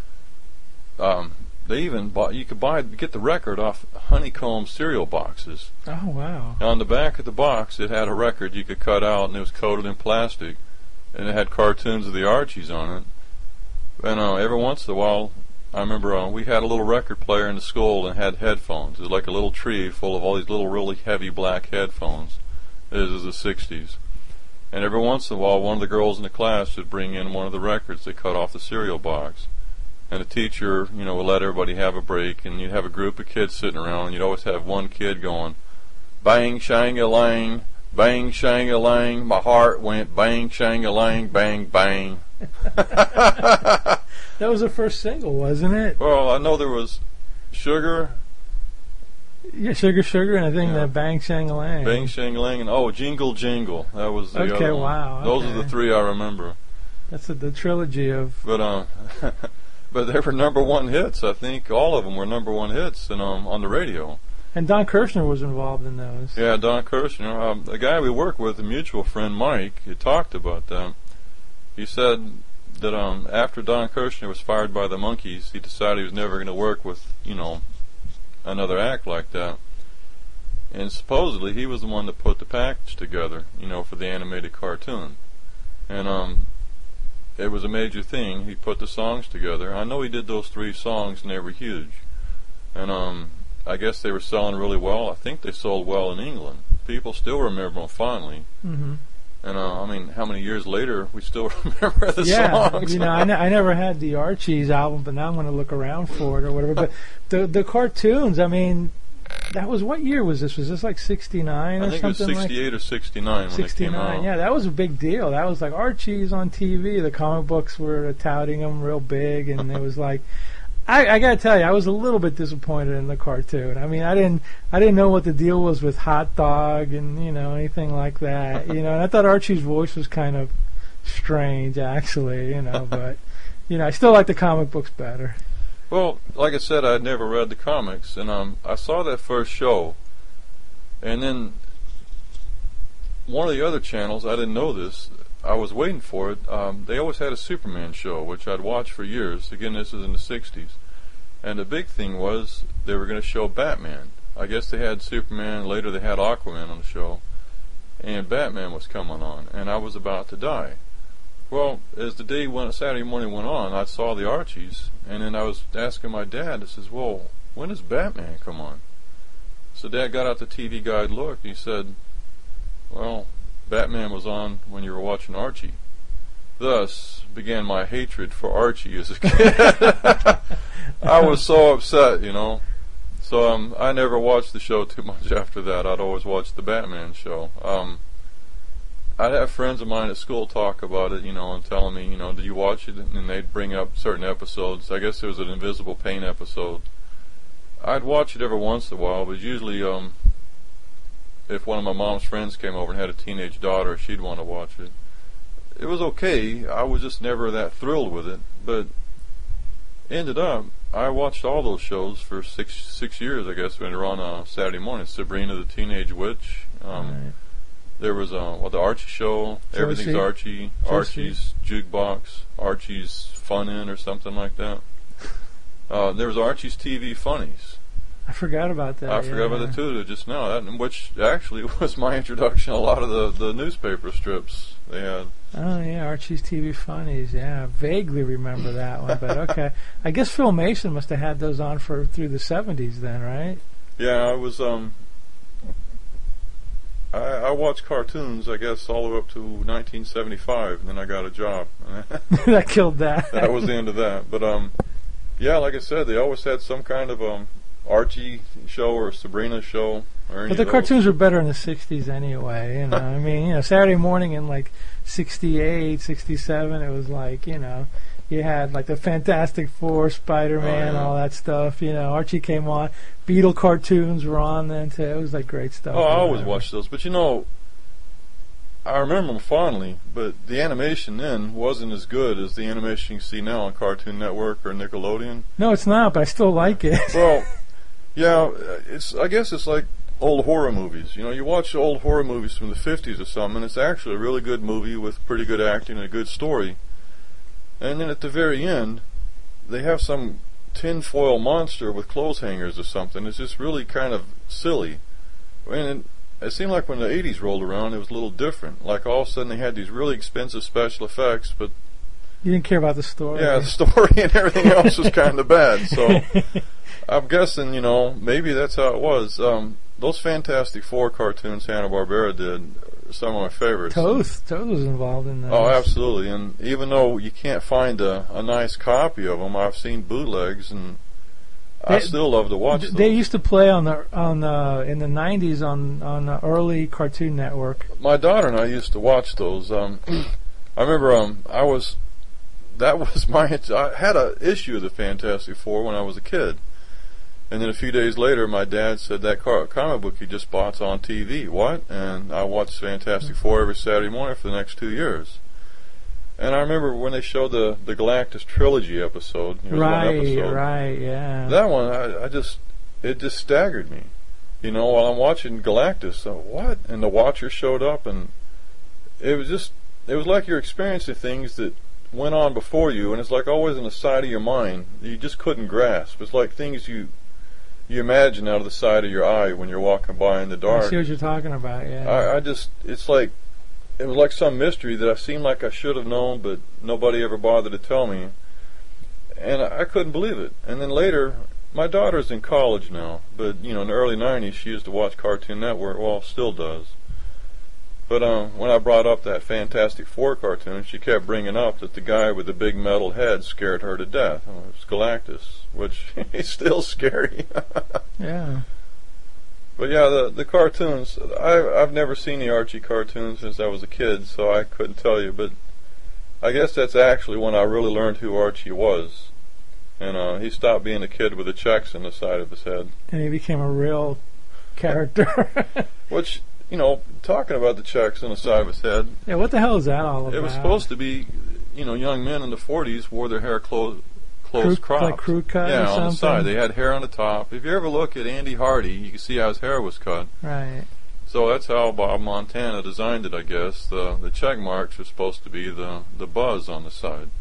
Um, they even bought, you could buy, get the record off honeycomb cereal boxes. Oh, wow. On the back of the box, it had a record you could cut out, and it was coated in plastic, and it had cartoons of the Archies on it. And uh, every once in a while, I remember uh, we had a little record player in the school and had headphones. It was like a little tree full of all these little really heavy black headphones. This is the sixties. And every once in a while, one of the girls in the class would bring in one of the records they cut off the cereal box. And the teacher, you know, would let everybody have a break, and you'd have a group of kids sitting around, and you'd always have one kid going, bang, shang-a-lang, bang, shang-a-lang, my heart went bang, shang-a-lang, bang, bang. That was the first single, wasn't it? Well, I know there was Sugar, Yeah, Sugar Sugar, and I think Yeah. that Bang Shang-a-Lang. Bang Shang-a-Lang, and oh, Jingle Jingle. That was the Okay, other one. wow, Those okay. are the three I remember. That's a, the trilogy of... But um, but they were number one hits. I think all of them were number one hits, and um, on the radio. And Don Kirshner was involved in those. Yeah, Don Kirshner, um, the guy we work with, a mutual friend, Mike, he talked about that. He said that um, after Don Kirshner was fired by the Monkees, he decided he was never going to work with, you know, another act like that. And supposedly he was the one that put the package together, you know, for the animated cartoon. And um, it was a major thing. He put the songs together. I know he did those three songs, and they were huge. And um, I guess they were selling really well. I think they sold well in England. People still remember them fondly. Mm-hmm. And uh, I mean, how many years later we still remember the yeah, songs? you know, I, ne- I never had the Archies album, but now I'm going to look around for it or whatever. But the the cartoons, I mean, that was, what year was this? Was this like sixty-nine or I think something? it was sixty-eight like or sixty-nine when sixty-nine, they came out. yeah, that was a big deal. That was like Archie's on T V. The comic books were touting them real big, and it was like, I, I gotta tell you, I was a little bit disappointed in the cartoon. I mean, I didn't, I didn't know what the deal was with Hot Dog and you know anything like that. You know, and I thought Archie's voice was kind of strange, actually. You know, but you know, I still like the comic books better. Well, like I said, I had never read the comics, and um, I saw that first show, and then one of the other channels, I didn't know this, I was waiting for it, um, they always had a Superman show, which I'd watched for years. Again, this is in the sixties. And the big thing was they were going to show Batman. I guess they had Superman, later they had Aquaman on the show, and Batman was coming on, and I was about to die. Well, as the day went, Saturday morning went on, I saw the Archies, and then I was asking my dad, I says, well, when does Batman come on? So Dad got out the T V guide, looked, and he said, well, Batman was on when you were watching Archie. Thus began my hatred for Archie as a kid. I was so upset, you know. So um, I never watched the show too much after that. I'd always watch the Batman show. Um, I'd have friends of mine at school talk about it, you know, and telling me, you know, did you watch it? And they'd bring up certain episodes. I guess there was an Invisible Pain episode. I'd watch it every once in a while, but usually um, if one of my mom's friends came over and had a teenage daughter, she'd want to watch it. It was okay. I was just never that thrilled with it. But ended up, I watched all those shows for six six years, I guess, when they were on uh, Saturday morning. Sabrina the Teenage Witch. Um, Right. There was uh, well, the Archie Show. Josie. Everything's Archie. Josie. Archie's Jukebox. Archie's Fun In or something like that. Uh, there was Archie's T V Funnies. I forgot about that. I forgot yeah. about that too just now, that, which actually was my introduction to a lot of the, the newspaper strips they had. Oh yeah, Archie's T V Funnies. Yeah, I vaguely remember that one, but okay. I guess Filmation must have had those on for through the seventies then, right? Yeah, I was um I watched cartoons, I guess, all the way up to nineteen seventy-five, and then I got a job. That killed that. That was the end of that. But um, yeah, like I said, they always had some kind of um Archie show or Sabrina show. Or any But the of those. cartoons were better in the sixties anyway, you know. I mean, you know, Saturday morning in like sixty-eight, sixty-seven, it was like, you know, you had like the Fantastic Four, Spider-Man, Oh, yeah. all that stuff, you know. Archie came on. Beetle cartoons were on then too. It was like great stuff. Oh, I always Whatever. watched those. But you know, I remember them fondly, but the animation then wasn't as good as the animation you see now on Cartoon Network or Nickelodeon. No, it's not, but I still like it. Well, yeah, it's. I guess it's like old horror movies. You know, you watch old horror movies from the fifties or something, and it's actually a really good movie with pretty good acting and a good story. And then at the very end, they have some tinfoil monster with clothes hangers or something. It's just really kind of silly. And it, it seemed like when the eighties rolled around, it was a little different. Like all of a sudden they had these really expensive special effects, but You didn't care about the story. yeah, the story and everything else was kind of bad. So I'm guessing, you know, maybe that's how it was. Um, those Fantastic Four cartoons Hanna-Barbera did are some of my favorites. Toth. Toth was involved in that. Oh, absolutely. And even though you can't find a, a nice copy of them, I've seen bootlegs, and I They- still love to watch those. They used to play on the on the in the nineties on on the early Cartoon Network. My daughter and I used to watch those. Um, I remember um, I was, that was my, I had a issue of the Fantastic Four when I was a kid. And then a few days later, my dad said, that car, comic book you just bought's on T V. What? And I watched Fantastic Four every Saturday morning for the next two years. And I remember when they showed the, the Galactus Trilogy episode. There was one Right, episode. right, yeah. That one, I, I just, it just staggered me. You know, while I'm watching Galactus, so what? And the Watcher showed up, and it was just, it was like you're experiencing things that went on before you, and it's like always in the side of your mind that you just couldn't grasp. It's like things you you imagine out of the side of your eye when you're walking by in the I dark. see what you're talking about, yeah. I, I just, it's like, it was like some mystery that I seemed like I should have known, but nobody ever bothered to tell me. And I, I couldn't believe it. And then later, my daughter's in college now, but, you know, in the early nineties, she used to watch Cartoon Network, well, still does. But um, when I brought up that Fantastic Four cartoon, she kept bringing up that the guy with the big metal head scared her to death. Oh, it was Galactus, which is still scary. Yeah. But yeah, the the cartoons, I, I've never seen the Archie cartoons since I was a kid, so I couldn't tell you. But I guess that's actually when I really learned who Archie was. And uh, he stopped being a kid with the checks in the side of his head. And he became a real character. Which, you know, talking about the checks on the side of his head, Yeah, what the hell is that all about? it was supposed to be, you know, young men in the forties wore their hair close, close Crew- cropped. like crew cut yeah, or on the something? side. They had hair on the top. If you ever look at Andy Hardy, you can see how his hair was cut. Right. So that's how Bob Montana designed it, I guess. The the check marks are supposed to be the, the buzz on the side.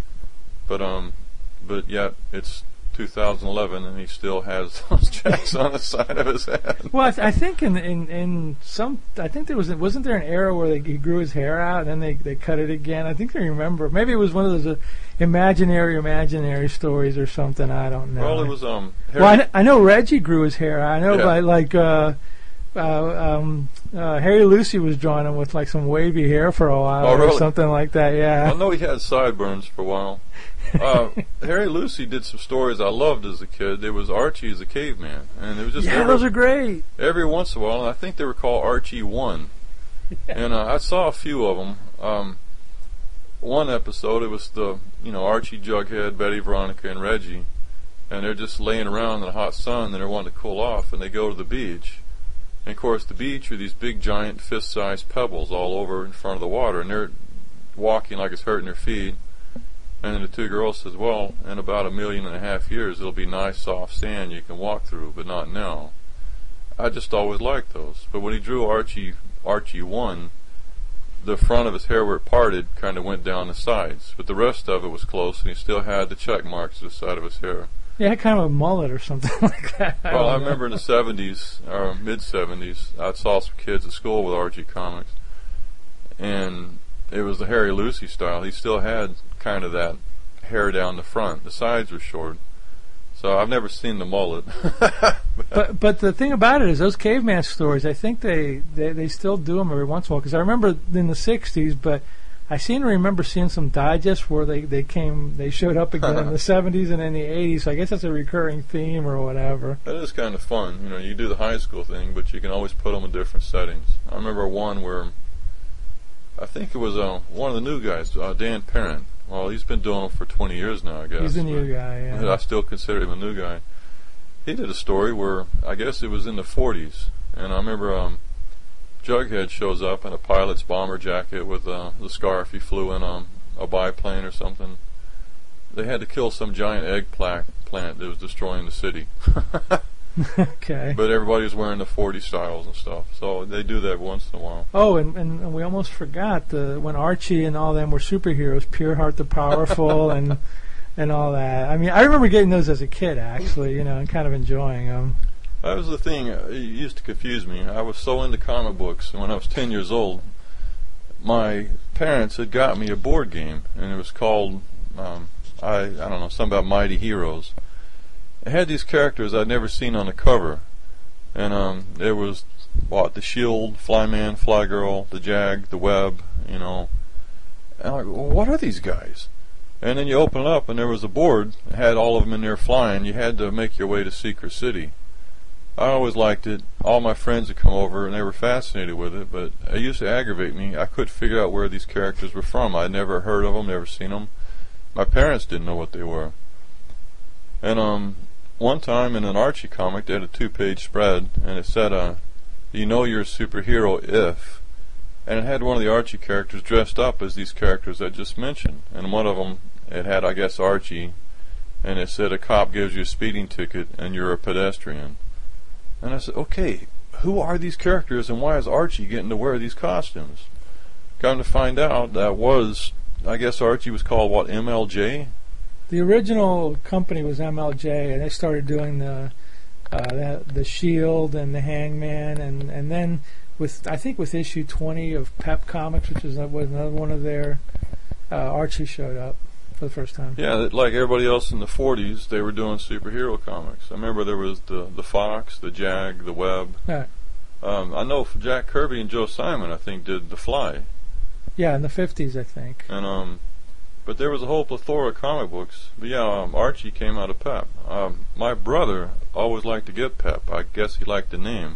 But um, but yet it's two thousand eleven and he still has those checks on the side of his head. Well, I, th- I think in, in in some, I think there was wasn't there an era where they, he grew his hair out and then they, they cut it again. I think I remember. Maybe it was one of those uh, imaginary imaginary stories or something. I don't know. Well, it was um. Harry, Well, I, kn- I know Reggie grew his hair out. I know, Yeah. by like uh, uh, um, uh, Harry Lucy was drawing him with like some wavy hair for a while Oh, or really? something like that. Yeah. I know he had sideburns for a while. Uh, Harry Lucy did some stories I loved as a kid. There was Archie as a caveman, and it was just Yeah, every, those are great. every once in a while. And I think they were called Archie One, and uh, I saw a few of them. Um, one episode, it was the you know Archie, Jughead, Betty, Veronica, and Reggie, and they're just laying around in the hot sun, and they're wanting to cool off, and they go to the beach. And of course, the beach are these big, giant, fist-sized pebbles all over in front of the water, and they're walking like it's hurting their feet. And then the two girls says, well, in about a million and a half years, it'll be nice, soft sand you can walk through, but not now. I just always liked those. But when he drew Archie, Archie one, the front of his hair where it parted kind of went down the sides, but the rest of it was close, and he still had the check marks to the side of his hair. Yeah, kind of a mullet or something like that. I Well, don't I know. remember in the seventies, or mid-seventies, I saw some kids at school with Archie comics, and it was the Harry Lucy style. He still had kind of that hair down the front. The sides were short. So I've never seen the mullet. But but the thing about it is those caveman stories, I think they, they, they still do them every once in a while. Because I remember in the sixties, but I seem to remember seeing some digests where they, they came, they showed up again in the seventies and in the eighties. So I guess that's a recurring theme or whatever. That is kind of fun. You know, you do the high school thing, but you can always put them in different settings. I remember one where I think it was uh, one of the new guys, uh, Dan Parent. Well, he's been doing them for twenty years now, I guess. He's a new guy, yeah. I still consider him a new guy. He did a story where I guess it was in the forties, and I remember um, Jughead shows up in a pilot's bomber jacket with uh, the scarf. He flew in um, a biplane or something. They had to kill some giant egg pla- plant that was destroying the city. Okay. But everybody was wearing the forty styles and stuff, so they do that once in a while. Oh, and, and, and we almost forgot the when Archie and all them were superheroes, Pureheart the Powerful and and all that. I mean, I remember getting those as a kid, actually, you know, and kind of enjoying them. That was the thing. It used to confuse me. I was so into comic books, and when I was ten years old, my parents had got me a board game, and it was called, um, I, I don't know, something about Mighty Heroes. It had these characters I'd never seen on the cover, and um, there was what the Shield, Flyman, Flygirl, the Jag, the Web, you know. And I'm like, well, what are these guys? And then you open it up, and there was a board. It had all of them in there flying. You had to make your way to Secret City. I always liked it. All my friends would come over, and they were fascinated with it, but it used to aggravate me. I couldn't figure out where these characters were from. I'd never heard of them, never seen them. My parents didn't know what they were. And um, one time in an Archie comic, they had a two-page spread, and it said, uh, you know you're a superhero if... And it had one of the Archie characters dressed up as these characters I just mentioned. And one of them, it had, I guess, Archie, and it said a cop gives you a speeding ticket, and you're a pedestrian. And I said, okay, who are these characters, and why is Archie getting to wear these costumes? Come to find out, that was, I guess Archie was called, what, M L J? The original company was M L J, and they started doing the uh, the, the Shield and the Hangman, and, and then with I think with issue twenty of Pep Comics, which was, was another one of their, uh, Archie showed up for the first time. Yeah, like everybody else in the forties, they were doing superhero comics. I remember there was the, the Fox, the Jag, the Web. Yeah. Um, I know Jack Kirby and Joe Simon, I think, did the Fly. Yeah, in the fifties, I think. And um, but there was a whole plethora of comic books. But yeah, um, Archie came out of Pep. Um, my brother always liked to get Pep. I guess he liked the name.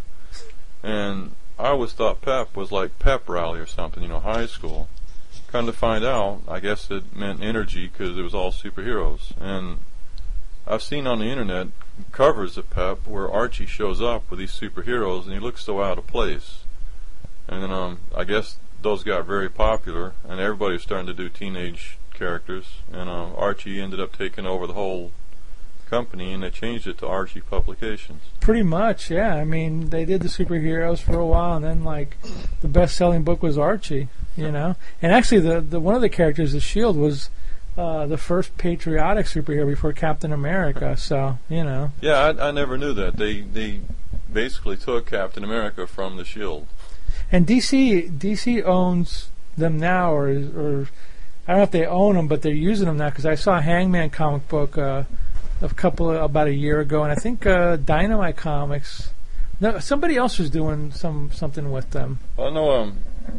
And I always thought Pep was like pep rally or something, you know, high school. Come to find out, I guess it meant energy because it was all superheroes. And I've seen on the internet covers of Pep where Archie shows up with these superheroes and he looks so out of place. And then um, I guess those got very popular and everybody was starting to do teenage characters. And uh, Archie ended up taking over the whole company and they changed it to Archie Publications. Pretty much, yeah. I mean, they did the superheroes for a while, and then like the best-selling book was Archie, you know. And actually, the, the one of the characters, the Shield, was uh, the first patriotic superhero before Captain America. So, you know. Yeah, I, I never knew that. They they basically took Captain America from the Shield. And D C D C owns them now, or or I don't know if they own them, but they're using them now because I saw a Hangman comic book. Uh, A couple of, about a year ago, and I think uh, Dynamite Comics. No, somebody else was doing some something with them. Well, I know um,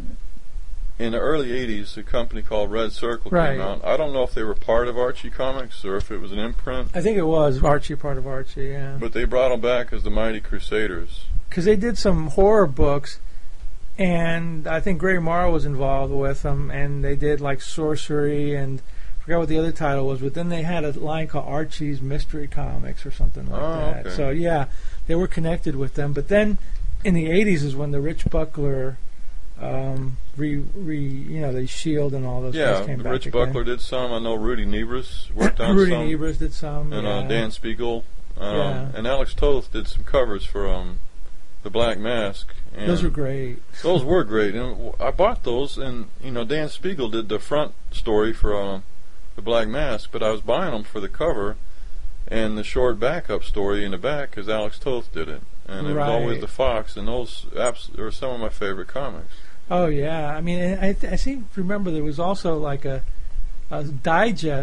in the early eighties, a company called Red Circle right. came out. I don't know if they were part of Archie Comics or if it was an imprint. I think it was Archie, part of Archie, yeah. But they brought them back as the Mighty Crusaders. Because they did some horror books, and I think Greg Morrow was involved with them, and they did like sorcery and. I forgot what the other title was, but then they had a line called Archie's Mystery Comics or something like oh, that. Okay. So yeah, they were connected with them. But then in the eighties is when the Rich Buckler, um, re, re you know, the Shield and all those yeah, guys came back Rich again. Buckler did some. I know Rudy Nebris worked on Rudy some. Rudy Nebris did some. And yeah. uh, Dan Spiegel. Um, yeah. And Alex Toth did some covers for um, the Black Mask. And those were great. Those were great. And I bought those, and you know, Dan Spiegel did the front story for um, the Black Mask, but I was buying them for the cover and the short backup story in the back because Alex Toth did it. And it right. was always the Fox, and those abs- are some of my favorite comics. Oh, yeah. I mean, I, th- I seem to remember there was also like a, a digest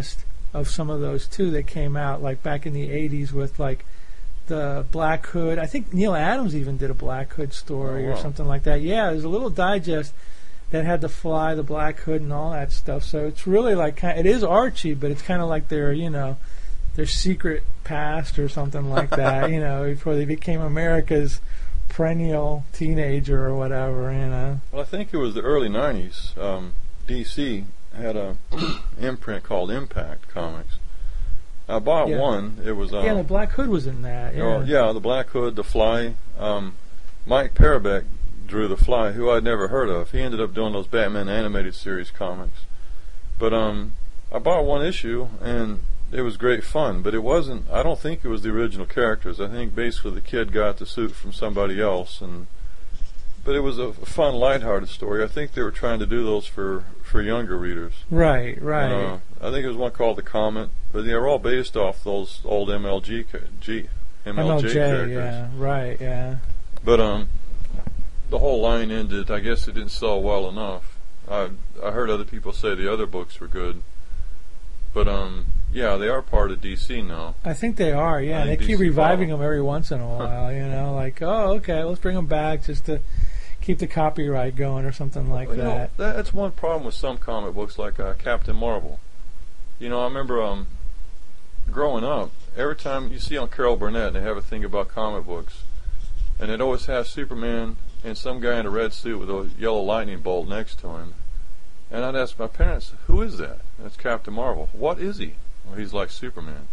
of some of those too that came out like back in the eighties with like the Black Hood. I think Neil Adams even did a Black Hood story Oh, wow. or something like that. Yeah, there's a little digest that had the Fly, the Black Hood, and all that stuff. So it's really like kind it is Archie, but it's kind of like their you know their secret past or something like that. You know, before they became America's perennial teenager or whatever. You know. Well, I think it was the early nineties. Um, D C had a imprint called Impact Comics. I bought Yeah. one. It was um, Yeah, the Black Hood was in that. Yeah. oh, yeah, the Black Hood, the Fly. Um, Mike Parabeck drew the Fly, who I'd never heard of. He ended up doing those Batman animated series comics. But um, I bought one issue, and it was great fun. But it wasn't. I don't think it was the original characters. I think basically the kid got the suit from somebody else, and. But it was a fun, lighthearted story. I think they were trying to do those for, for younger readers. Right, right. Uh, I think there was one called The Comet, but they were all based off those old M L G, ca- G, M L J, M L J, characters. yeah, right, yeah. But um, the whole line ended. I guess it didn't sell well enough. I I heard other people say the other books were good, but um, yeah, they are part of D C now. I think they are, yeah. I They think keep D C reviving follow. them every once in a while, you know, like, oh, okay, let's bring them back just to keep the copyright going or something like Well, you know, that. that's one problem with some comic books, like uh, Captain Marvel. You know, I remember um, growing up, every time you see on Carol Burnett, they have a thing about comic books, and it always has Superman and some guy in a red suit with a yellow lightning bolt next to him. And I'd ask my parents, who is that? That's Captain Marvel. What is he? Well, he's like Superman.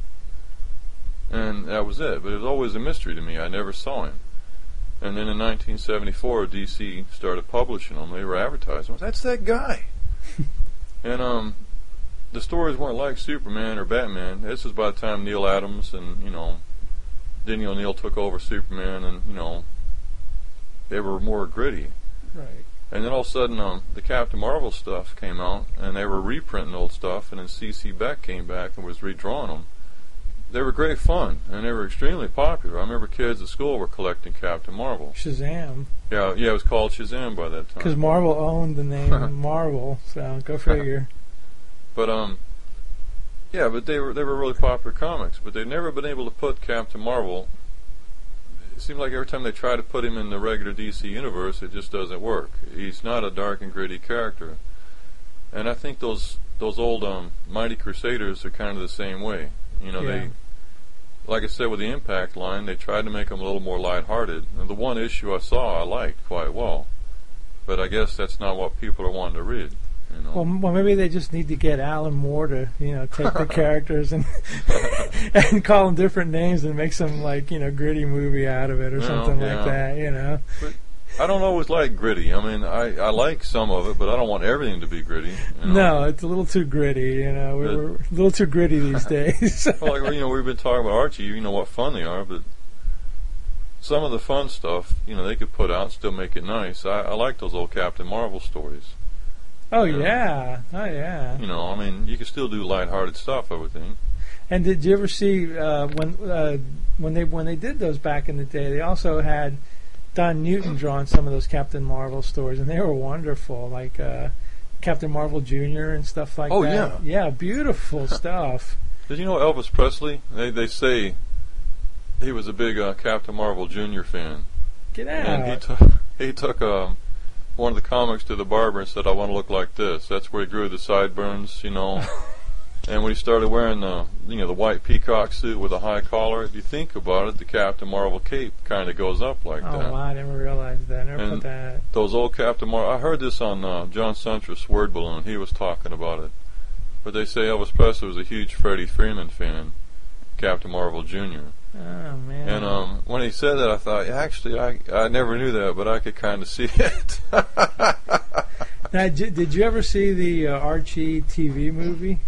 And that was it. But it was always a mystery to me. I never saw him. And then in nineteen seventy-four, D C started publishing them. They were advertising. That's that guy. And um, the stories weren't like Superman or Batman. This was by the time Neil Adams and, you know, Denny O'Neil took over Superman, and, you know, they were more gritty. Right. And then all of a sudden, um, the Captain Marvel stuff came out, and they were reprinting old stuff, and then C C Beck came back and was redrawing them. They were great fun, and they were extremely popular. I remember kids at school were collecting Captain Marvel. Shazam. Yeah, yeah, it was called Shazam by that time. Because Marvel owned the name Marvel, so go figure. But um, yeah, but they were they were really popular comics. But they've never been able to put Captain Marvel. It seems like every time they try to put him in the regular D C universe, it just doesn't work. He's not a dark and gritty character. And I think those those old um, Mighty Crusaders are kind of the same way. You know, Yeah. they, like I said with the Impact line, they tried to make them a little more lighthearted. And the one issue I saw, I liked quite well. But I guess that's not what people are wanting to read. You know? Well, m- well, maybe they just need to get Alan Moore to, you know, take the characters and and call them different names and make some, like, you know, gritty movie out of it or Well, something yeah. like that, you know. I don't always like gritty. I mean, I, I like some of it, but I don't want everything to be gritty. You know? No, it's a little too gritty, you know. We're, But- we're a little too gritty these days. Well, like, you know, we've been talking about Archie. You know what fun they are, but some of the fun stuff, you know, they could put out and still make it nice. I, I like those old Captain Marvel stories. Oh, Yeah. yeah. Oh, yeah. You know, I mean, you can still do lighthearted stuff, I would think. And did you ever see uh, when uh, when they when they did those back in the day? They also had Don Newton drawing some of those Captain Marvel stories, and they were wonderful, like uh, Captain Marvel Junior and stuff like Oh, that. yeah. yeah, beautiful stuff. Did you know Elvis Presley? They they say he was a big uh, Captain Marvel Junior fan. Get And he out! took he took um, one of the comics to the barber and said, "I want to look like this." That's where he grew the sideburns, you know. And when he started wearing the you know the white peacock suit with a high collar, if you think about it, the Captain Marvel cape kind of goes up like Oh, that. wow, I never realized that. Never And put that. Those old Captain Marvel. I heard this on uh, John Suntress Word Balloon. He was talking about it. But they say Elvis Presley was a huge Freddie Freeman fan, Captain Marvel Junior Oh man. And um, when he said that, I thought, yeah, actually, I I never knew that, but I could kind of see it. Now, j- did you ever see the uh, Archie T V movie?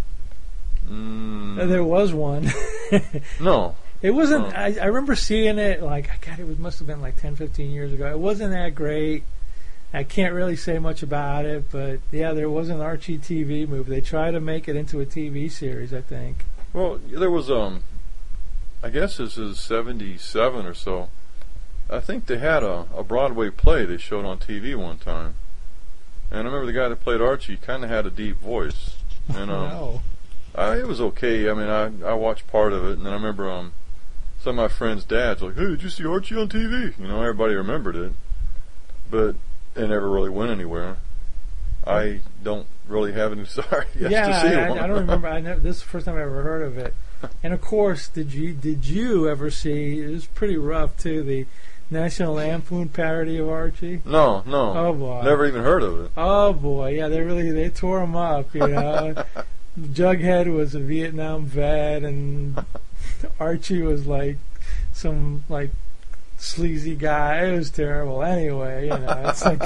mm, Uh, There was one. no. It wasn't. Oh. I, I remember seeing it. Like, God, it was must have been like ten, fifteen years ago. It wasn't that great. I can't really say much about it, but yeah, there was an Archie T V movie. They tried to make it into a T V series, I think. Well, there was um, I guess this is seventy-seven or so. I think they had a, a Broadway play they showed on T V one time, and I remember the guy that played Archie kind of had a deep voice, and um, no. Uh, it was okay. I mean, I I watched part of it, and then I remember um some of my friends' dads were like, "Hey, did you see Archie on T V?" You know, everybody remembered it, but it never really went anywhere. I don't really have any desire yet yeah, to see I, one. I don't remember. I never, this is the first time I ever heard of it. And of course, did you did you ever see? It was pretty rough too. The National Lampoon parody of Archie. No, no. Oh boy. Never even heard of it. Oh boy, yeah, they really they tore him up. You know, Jughead was a Vietnam vet, and Archie was like some like sleazy guy. It was terrible. Anyway, you know, it's like.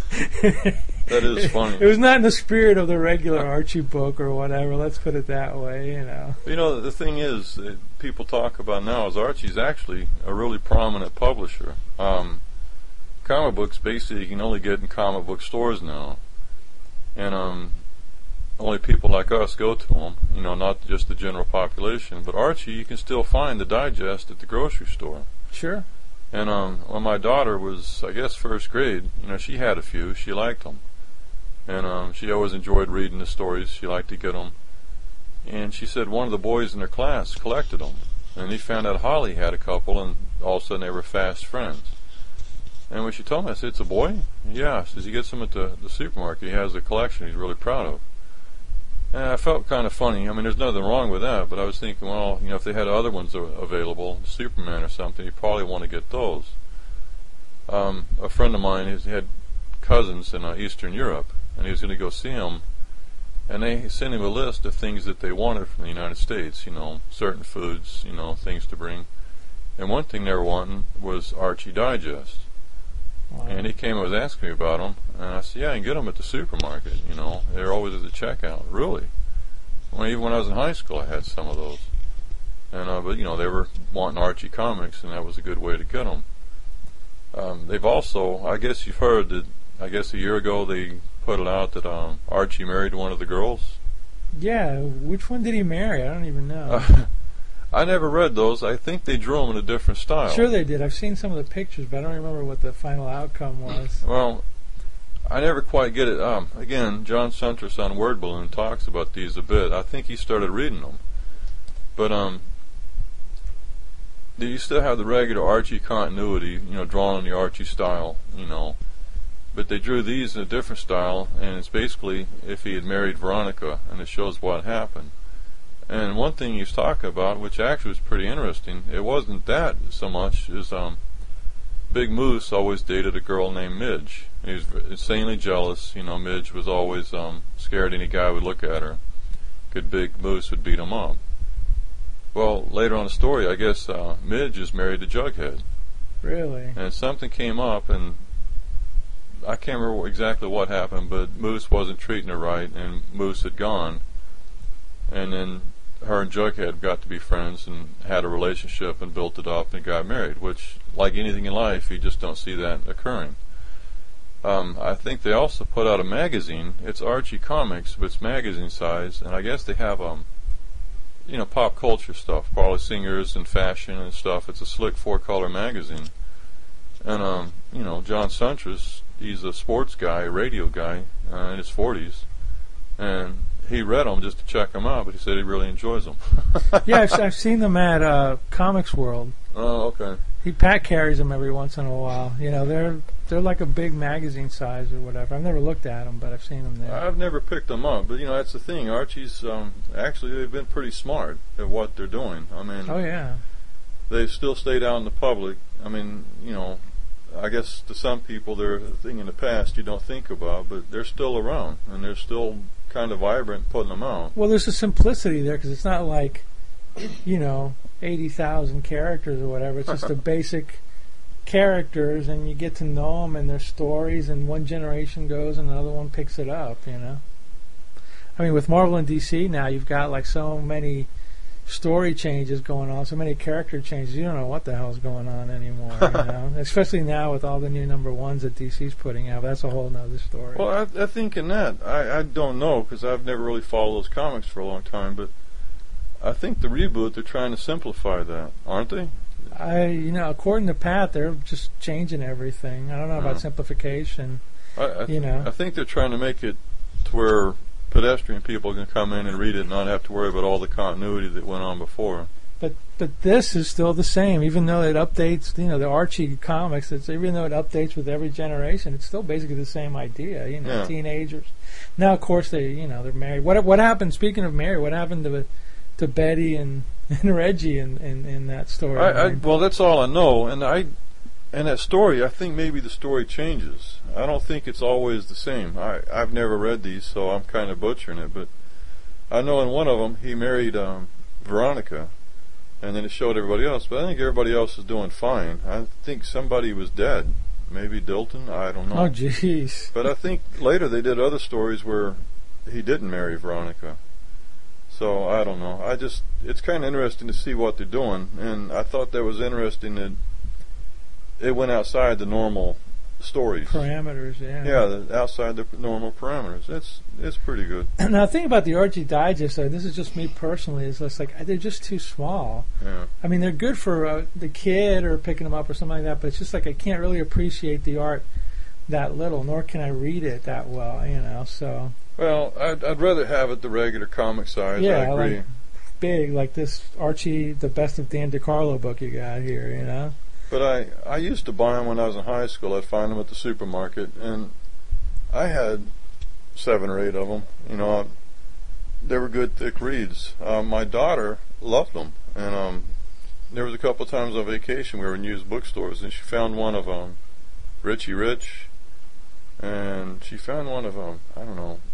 That is funny. It was not in the spirit of the regular Archie book or whatever. Let's put it that way, you know. You know, the thing is, that people talk about now is Archie's actually a really prominent publisher. Um, comic books, basically, you can only get in comic book stores now. And um, only people like us go to them, you know, not just the general population. But Archie, you can still find the digest at the grocery store. Sure. And um, when my daughter was, I guess, first grade, you know, she had a few. She liked them. And um, she always enjoyed reading the stories. She liked to get them. And she said one of the boys in her class collected them. And he found out Holly had a couple, and all of a sudden they were fast friends. And when she told me, I said, "It's a boy?" "Yeah." Says he gets them at the, the supermarket. He has a collection he's really proud of. And I felt kind of funny. I mean, there's nothing wrong with that, but I was thinking, well, you know, if they had other ones available, Superman or something, you probably want to get those. Um, a friend of mine has had cousins in uh, Eastern Europe, and he was going to go see them, and they sent him a list of things that they wanted from the United States, you know, certain foods, you know, things to bring. And one thing they were wanting was Archie Digest. Wow. And he came and was asking me about them, and I said, "Yeah, I can get them at the supermarket, you know. They're always at the checkout." "Really?" Well, even when I was in high school, I had some of those. And uh, but, you know, they were wanting Archie comics, and that was a good way to get them. Um, they've also, I guess you've heard that, I guess a year ago they put it out that um, Archie married one of the girls. Yeah, which one did he marry? I don't even know. Uh, I never read those. I think they drew them in a different style. Sure they did. I've seen some of the pictures, but I don't remember what the final outcome was. Well, I never quite get it. Um, again, John Suntress on Word Balloon talks about these a bit. I think he started reading them. But um, you still have the regular Archie continuity, you know, drawn in the Archie style, you know. But they drew these in a different style, and it's basically if he had married Veronica, and it shows what happened. And one thing he was talking about, which actually was pretty interesting, it wasn't that so much as um, Big Moose always dated a girl named Midge. He was insanely jealous. You know, Midge was always um, scared any guy would look at her. Good Big Moose would beat him up. Well, later on in the story, I guess uh, Midge is married to Jughead. Really? And something came up, and I can't remember exactly what happened, but Moose wasn't treating her right, and Moose had gone. And then her and Jughead got to be friends and had a relationship and built it up and got married, which, like anything in life, you just don't see that occurring. Um, I think they also put out a magazine. It's Archie Comics, but it's magazine size, and I guess they have, um, you know, pop culture stuff, parlor singers and fashion and stuff. It's a slick four-color magazine. And, um, you know, John Suntress, he's a sports guy, a radio guy, uh, in his forties, and he read them just to check them out, but he said he really enjoys them. Yeah, I've, I've seen them at uh, Comics World. Oh, okay. He Pat carries them every once in a while. You know, they're they're like a big magazine size or whatever. I've never looked at them, but I've seen them there. I've never picked them up, but you know that's the thing. Archie's um, actually they've been pretty smart at what they're doing. I mean, oh yeah, they've still stayed out in the public. I mean, you know, I guess to some people they're a thing in the past you don't think about, but they're still around and they're still kind of vibrant putting them out. Well, there's a simplicity there because it's not like, you know, eighty thousand characters or whatever. It's just the basic characters, and you get to know them and their stories, and one generation goes and another one picks it up, you know. I mean, with Marvel and D C now, you've got like so many story changes going on, so many character changes, you don't know what the hell's going on anymore, you know. Especially now with all the new number ones that D C's putting out. That's a whole nother story. Well, I, I think in that, I, I don't know, because I've never really followed those comics for a long time, but I think the reboot, they're trying to simplify that, aren't they? I, you know, according to Pat, they're just changing everything. I don't know about Yeah. simplification. I, I, You know. I think they're trying to make it to where pedestrian people can come in and read it and not have to worry about all the continuity that went on before. But but this is still the same, even though it updates. You know, the Archie comics. It's even though it updates with every generation, it's still basically the same idea. You know, Yeah. teenagers. Now, of course, they you know they're married. What what happened? Speaking of married, what happened to to Betty and, and Reggie in, in, in that story? I, I, well, that's all I know, and I, and that story, I think maybe the story changes. I don't think it's always the same. I I've never read these, so I'm kind of butchering it, but I know in one of them he married um, Veronica. And then it showed everybody else, but I think everybody else is doing fine. I think somebody was dead. Maybe Dilton, I don't know. Oh, jeez. But I think later they did other stories where he didn't marry Veronica. So, I don't know. I just, it's kind of interesting to see what they're doing. And I thought that was interesting that it went outside the normal stories. Parameters, yeah. Yeah, the, outside the normal parameters. It's it's pretty good. Now, the thing about the Archie Digest, though, this is just me personally, is just like they're just too small. Yeah. I mean, they're good for uh, the kid or picking them up or something like that, but it's just like I can't really appreciate the art that little, nor can I read it that well, you know, so. Well, I'd, I'd rather have it the regular comic size. Yeah, I agree. like big, like this Archie, the Best of Dan DiCarlo book you got here, you know. But I, I used to buy them when I was in high school. I'd find them at the supermarket, and I had seven or eight of them. You know, they were good, thick reads. Um, my daughter loved them, and um, there was a couple of times on vacation we were in used bookstores, and she found one of um, Richie Rich, and she found one of um, I don't know,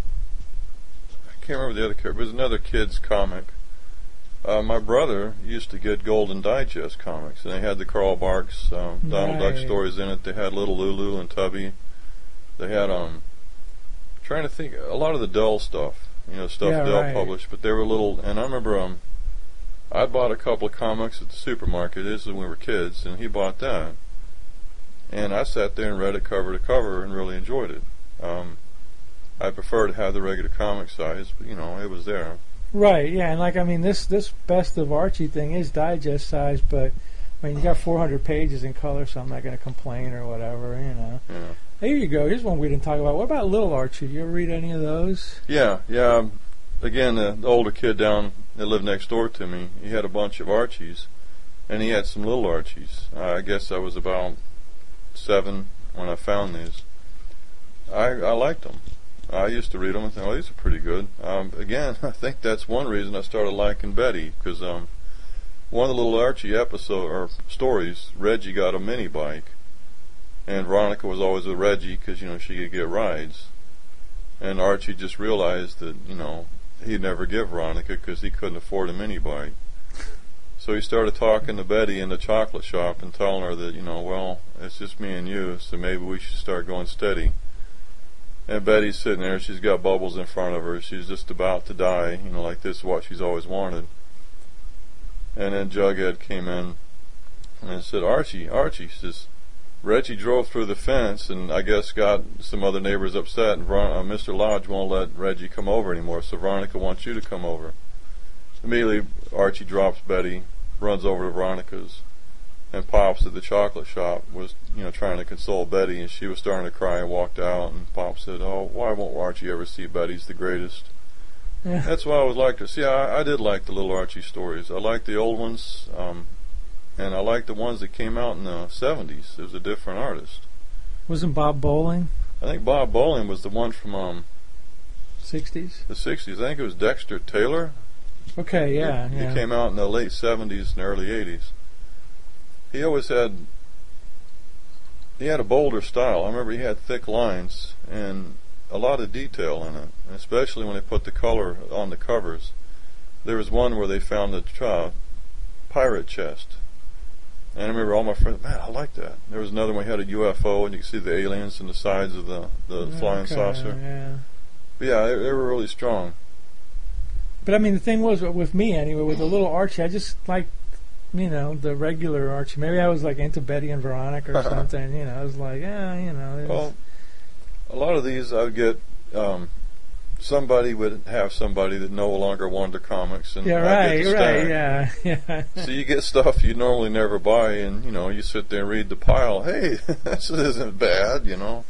I can't remember the other character, but it was another kid's comic. Uh, my brother used to get Golden Digest comics, and they had the Carl Barks, um, Donald Duck Right. stories in it. They had Little Lulu and Tubby. They had, um, trying to think, a lot of the Dell stuff, you know, stuff Yeah, Dell right. published, but they were little, and I remember, um, I bought a couple of comics at the supermarket. This is when we were kids, and he bought that. And I sat there and read it cover to cover and really enjoyed it. Um, I prefer to have the regular comic size, but, you know, it was there. Right, yeah, and like I mean, this this Best of Archie thing is digest size, but I mean, you got four hundred pages in color, so I'm not going to complain or whatever, you know. Yeah. Here you go. Here's one we didn't talk about. What about Little Archie? Do you ever read any of those? Yeah, yeah. um, Again, the, the older kid down that lived next door to me, he had a bunch of Archies, and he had some little Archies. Uh, I guess I was about seven when I found these. I I liked them. I used to read them and think, oh, these are pretty good. Um, again, I think that's one reason I started liking Betty, because um, one of the little Archie episode or stories, Reggie got a mini bike, and Veronica was always with Reggie because, you know, she could get rides. And Archie just realized that, you know, he'd never give Veronica because he couldn't afford a mini bike. So he started talking to Betty in the chocolate shop and telling her that, you know, well, it's just me and you, so maybe we should start going steady. And Betty's sitting there, she's got bubbles in front of her, she's just about to die, you know, like this is what she's always wanted. And then Jughead came in and said, Archie, Archie, says, Reggie drove through the fence and I guess got some other neighbors upset, and Veron- uh, Mister Lodge won't let Reggie come over anymore, so Veronica wants you to come over. Immediately, Archie drops Betty, runs over to Veronica's, and Pops at the chocolate shop was, you know, trying to console Betty, and she was starting to cry and walked out, and Pop said, oh, why won't Archie ever see Betty's the greatest? Yeah. That's why I always liked her. See, I, I did like the little Archie stories. I liked the old ones, um, and I liked the ones that came out in the seventies. It was a different artist. Wasn't Bob Bowling I think Bob Bowling was the one from um, sixties? the sixties. I think it was Dexter Taylor. Okay, yeah, He, yeah. he came out in the late seventies and early eighties. He always had, he had a bolder style. I remember he had thick lines and a lot of detail in it, especially when they put the color on the covers. There was one where they found a uh, pirate chest. And I remember all my friends, man, I like that. There was another one, he had a U F O, and you could see the aliens in the sides of the, the flying Okay, saucer. Yeah. But yeah, they, they were really strong. But I mean, the thing was with me anyway, with the little Archie, I just like, you know, the regular Archie. Maybe I was like into Betty and Veronica or something. You know, I was like, yeah, you know. It was, Well, a lot of these I would get, um, somebody would have somebody that no longer wanted the comics, and yeah, I'd get right, the right, stack. yeah, yeah. So you get stuff you normally never buy, and you know you sit there and read the pile. Hey, this isn't bad, you know.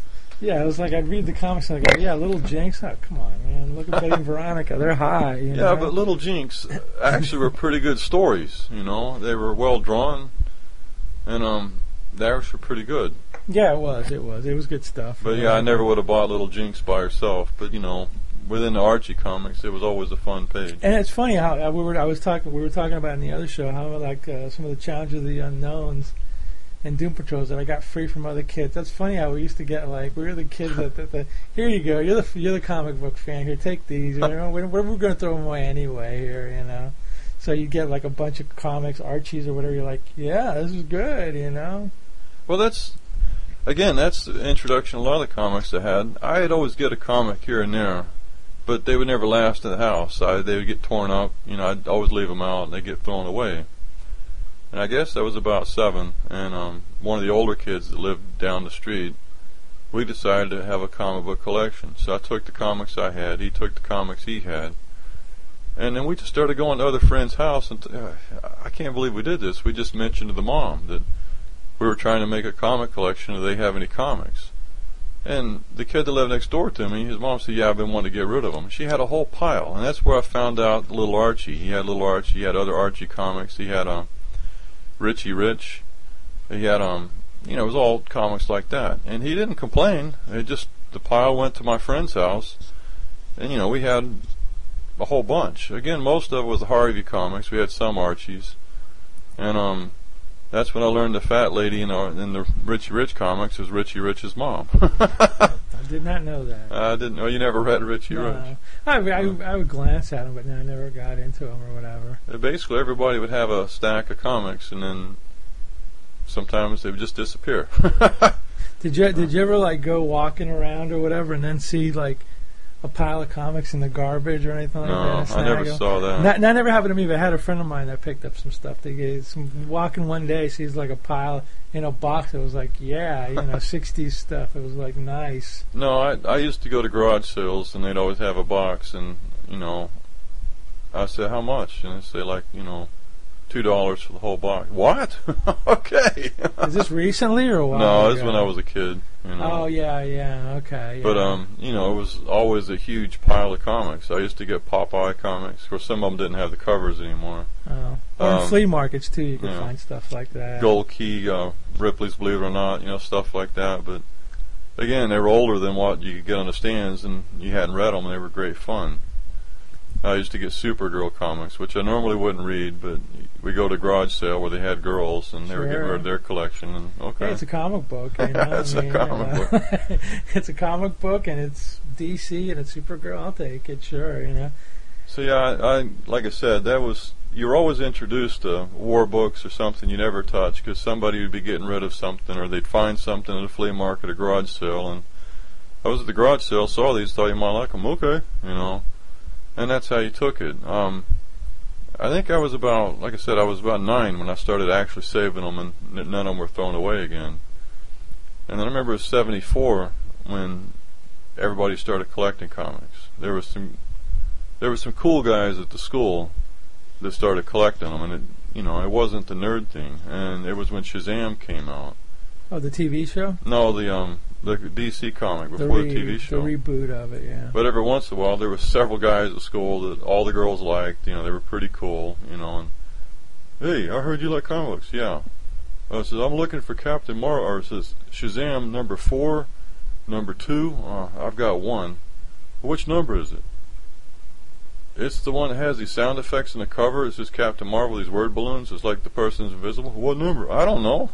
Yeah, it was like I'd read the comics and I'd go, yeah, Little Jinx. Oh, come on, man. Look at Betty and Veronica. They're high. You Yeah, know? but Little Jinx actually were pretty good stories. You know, they were well drawn, and um, they were pretty good. Yeah, it was. It was. It was good stuff. But yeah, I never would have bought Little Jinx by herself. But you know, within the Archie comics, it was always a fun page. And it's funny how uh, we were. I was talking. We were talking about in the other show how like uh, some of the Challenge of the Unknowns and Doom Patrols that I got free from other kids. That's funny how we used to get like we were the kids that, that, that here you go. You're the you're the comic book fan. Here, take these. You know, we're, we're going to throw them away anyway. Here, you know. So you get like a bunch of comics, Archies or whatever. You're like, yeah, this is good. You know. Well, that's again, that's the introduction to a lot of the comics I had. I'd always get a comic here and there, but they would never last in the house. I, they would get torn up. You know, I'd always leave them out, and they'd get thrown away. And I guess I was about seven, and um, one of the older kids that lived down the street, we decided to have a comic book collection. So I took the comics I had, he took the comics he had, and then we just started going to other friends' house, and t- uh, I can't believe we did this. We just mentioned to the mom that we were trying to make a comic collection, do they have any comics? And the kid that lived next door to me, his mom said, yeah, I've been wanting to get rid of them. She had a whole pile, and that's where I found out Little Archie. He had Little Archie, he had other Archie comics, he had um, Richie Rich, he had, um, you know, it was all comics like that. And he didn't complain. It just, the pile went to my friend's house, and, you know, we had a whole bunch. Again, most of it was the Harvey comics. We had some Archies. And, um, that's when I learned the fat lady in, our, in the Richie Rich comics was Richie Rich's mom. I did not know that. I didn't know. You never read Richie No. Rich. I, I, I would glance at them, but no, I never got into them or whatever. Uh, Basically, everybody would have a stack of comics, and then sometimes they would just disappear. Did you did you ever like go walking around or whatever and then see like a pile of comics in the garbage or anything like No, that? I never Snag 'em? saw that. That, that never happened to me, but I had a friend of mine that picked up some stuff. They gave some walking one day, sees like a pile in a box. It was like, yeah, you know, sixties stuff. It was like nice. No, I I used to go to garage sales, and they'd always have a box, and, you know, I said, how much? And they'd say, like, you know, two dollars for the whole box. What? Okay. Is this recently or a while No, this is ago? when I was a kid, you know. Oh, yeah, yeah, okay. Yeah. But, um, you know, it was always a huge pile of comics. I used to get Popeye comics. Of course, some of them didn't have the covers anymore. Oh. Or in um, flea markets, too, you could yeah. find stuff like that. Gold Key, uh, Ripley's Believe It or Not, you know, stuff like that. But, again, they were older than what you could get on the stands, and you hadn't read them, and they were great fun. I used to get Supergirl comics, which I normally wouldn't read, but we go to garage sale where they had girls, and they were getting Sure. rid of their collection. And okay, Hey, it's a comic book. You know? It's I a mean, comic you know. It's a comic book, and it's D C, and it's Supergirl. I'll take it, sure, you know. so yeah, I, I like I said, that was you were always introduced to war books or something you never touched because somebody would be getting rid of something, or they'd find something at a flea market or garage sale, and I was at the garage sale, saw these, thought you might like them, okay, you know. And that's how you took it. Um, I think I was about, like I said, I was about nine when I started actually saving them, and n- none of them were thrown away again. And then I remember it was seventy-four when everybody started collecting comics. There was some, there were some cool guys at the school that started collecting them, and it, you know, it wasn't the nerd thing. And it was when Shazam came out. Oh, the T V show? No, the um, the D C comic The, before the, re- T V show. the reboot of it, yeah. But every once in a while, there were several guys at school that all the girls liked. You know, they were pretty cool. You know, and hey, I heard you like comics. Yeah. Uh, says I'm looking for Captain Marvel. Or it says Shazam number four, number two. Uh, I've got one. Which number is it? It's the one that has these sound effects in the cover. It's just Captain Marvel. These word balloons. It's like the person's invisible. What number? I don't know.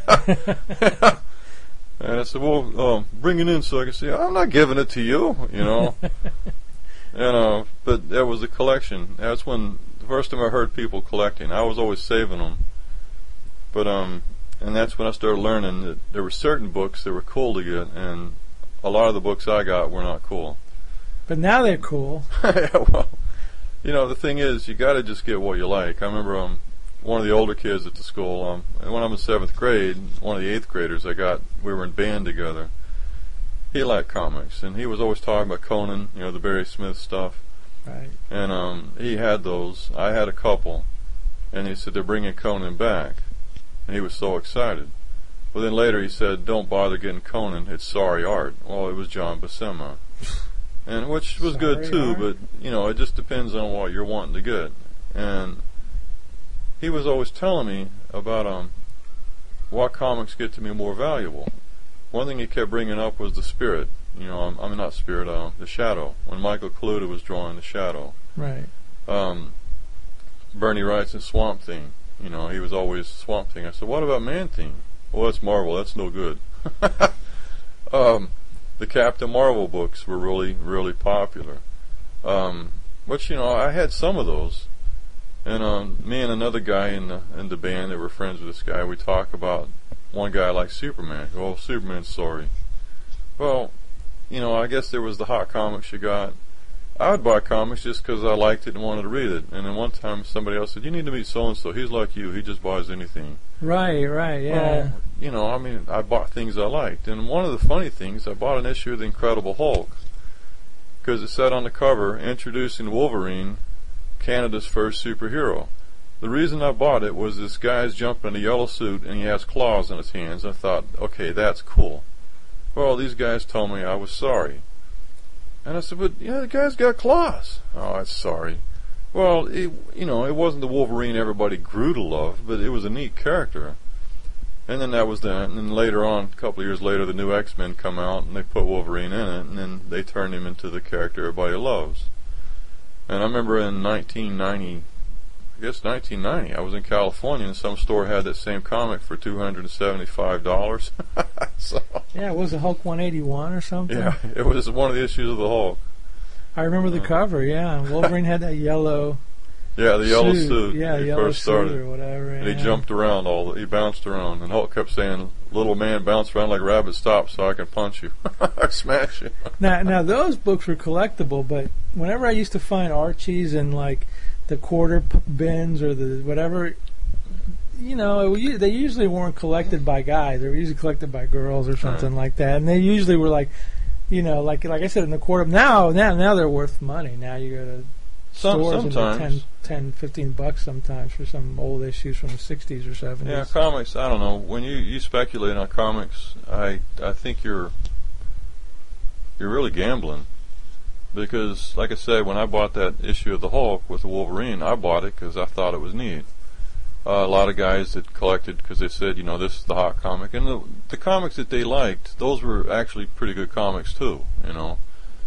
And I said, well, um, bring it in so I can see. I'm not giving it to you, you know. and uh, But that was a collection. That's when the first time I heard people collecting. I was always saving them. But um, and that's when I started learning that there were certain books that were cool to get, and a lot of the books I got were not cool. But now they're cool. Yeah, well, you know, the thing is, you got to just get what you like. I remember um, one of the older kids at the school, um, when I was in seventh grade, one of the eighth graders I got, we were in band together. He liked comics, and he was always talking about Conan, you know, the Barry Smith stuff. Right. And um, he had those. I had a couple. And he said, they're bringing Conan back. And he was so excited. Well, then later he said, "Don't bother getting Conan. It's sorry art." Well, it was John Buscema, and which was Sorry good too. art. But you know, it just depends on what you're wanting to get. And he was always telling me about um what comics get to me more valuable. One thing he kept bringing up was the spirit. You know, I'm, I'm not spirit, uh, the shadow. When Michael Kaluta was drawing the shadow, Right. um, Bernie Wright's in Swamp Thing. You know, he was always Swamp Thing. I said, "What about Man Thing?" "Well, that's Marvel. That's no good." um, the Captain Marvel books were really, really popular. Um, which, you know, I had some of those. And um, me and another guy in the in the band that were friends with this guy, we talk about one guy like Superman. Oh, Superman's sorry. Well, you know, I guess there was the hot comics you got. I would buy comics just because I liked it and wanted to read it. And then one time somebody else said, "You need to meet so-and-so. He's like you. He just buys anything." Right, right, yeah. Well, you know, I mean, I bought things I liked. And one of the funny things, I bought an issue of The Incredible Hulk because it said on the cover, "Introducing Wolverine, Canada's first superhero." The reason I bought it was this guy's jumping in a yellow suit and he has claws in his hands. I thought, okay, that's cool. Well, these guys told me I was sorry. And I said, "But, yeah, the guy's got claws." "Oh, that's sorry." Well, it, you know, it wasn't the Wolverine everybody grew to love, but it was a neat character. And then that was that. And then later on, a couple of years later, the new X-Men come out and they put Wolverine in it, and then they turned him into the character everybody loves. And I remember in nineteen ninety, I guess nineteen ninety, I was in California and some store had that same comic for two hundred seventy-five dollars. So, Yeah, was it Hulk one eighty-one or something? yeah, it was one of the issues of the Hulk. I remember the Yeah. cover, yeah. Wolverine had that yellow Yeah, the yellow suit. suit. Yeah, when he yellow first suit started. or whatever. And yeah. he jumped around all the, he bounced around, and Hulk kept saying, "Little man, bounce around like a rabbit, stop so I can punch you or smash you." Now, now those books were collectible, but whenever I used to find Archies in like the quarter p- bins or the whatever, you know, it, was- they usually weren't collected by guys. They were usually collected by girls or something like that, and they usually were like, you know, like like I said, in the quarter. Now, now, now they're worth money. Now you go to Some, stores and they're sometimes. ten, ten, fifteen bucks sometimes for some old issues from the sixties or seventies. Yeah, comics, I don't know. When you, you speculate on comics, I I think you're you're really gambling. Because, like I said, when I bought that issue of the Hulk with the Wolverine, I bought it because I thought it was neat. Uh, a lot of guys that collected because they said, you know, this is the hot comic. And the, the comics that they liked, those were actually pretty good comics too, you know.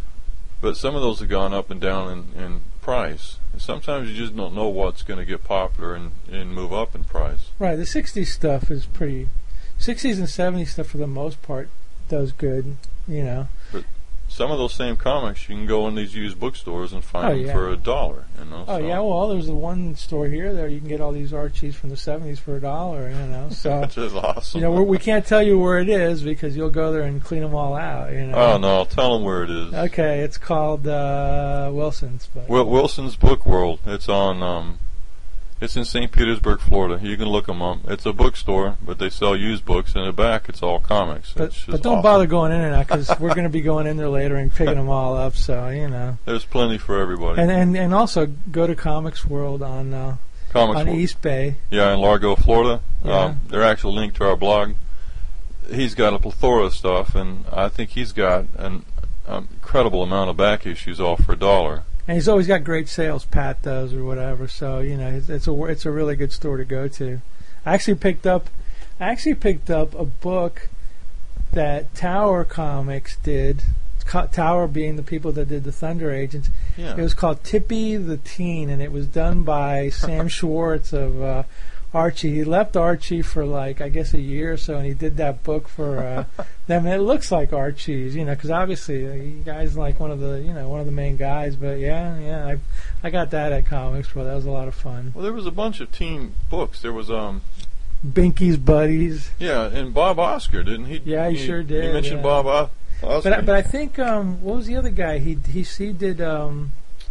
But some of those have gone up and down in, in price. And sometimes you just don't know what's going to get popular and, and move up in price. Right, the sixties stuff is pretty. sixties and seventies stuff for the most part does good, you know. Some of those same comics you can go in these used bookstores and find Oh, them yeah. for a dollar, you know. Oh so. yeah, well, there's the one store here there you can get all these Archies from the seventies for a dollar, you know. So Which is awesome. you know we're, we can't tell you where it is because you'll go there and clean them all out, you know. Oh no, tell them where it is. Okay, it's called uh, Wilson's. But Wil- Wilson's Book World. It's on. Um, it's in Saint Petersburg, Florida. You can look them up. It's a bookstore, but they sell used books. In the back, it's all comics. but, It's just but don't awesome. bother going in there because we're going to be going in there later and picking them all up. So you know, There's plenty for everybody. and and, and also go to Comics World on uh, Comics. on World. East Bay. Yeah, in Largo, Florida. Yeah. Um, they're actually linked to our blog. He's got a plethora of stuff, and I think he's got an um, incredible amount of back issues all for a dollar. And he's always got great sales. Pat does or whatever. So you know, it's, it's a it's a really good store to go to. I actually picked up, I actually picked up a book that Tower Comics did. Co- Tower being the people that did the Thunder Agents. Yeah. It was called Tippy the Teen, and it was done by Sam Schwartz of uh, Archie. He left Archie for like I guess a year or so, and he did that book for uh, them. And it looks like Archie's, you know, because obviously uh, you guys like one of the you know one of the main guys. But yeah, yeah, I I got that at Comics World. That was a lot of fun. Well, there was a bunch of teen books. There was um. Binky's Buddies. Yeah, and Bob Oscar, didn't he? Yeah, he sure did, You mentioned yeah. Bob o- Oscar. But I, but I think um, what was the other guy? He he he did um,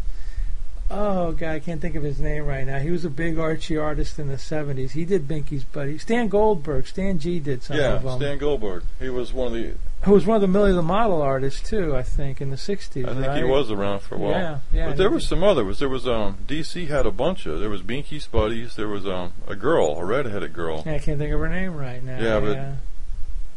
oh god, I can't think of his name right now. He was a big Archie artist in the seventies. He did Binky's Buddy. Stan Goldberg. Stan G did some yeah, of them. Stan Goldberg. He was one of the. Who was one of the Millie the Model artists too? I think in the sixties. I think right? he was around for a while. Yeah, yeah. But there was some others. There was um D C had a bunch of. There was Binky's Buddies. There was um a girl, a red-headed girl. Yeah, I can't think of her name right now. Yeah, but- yeah.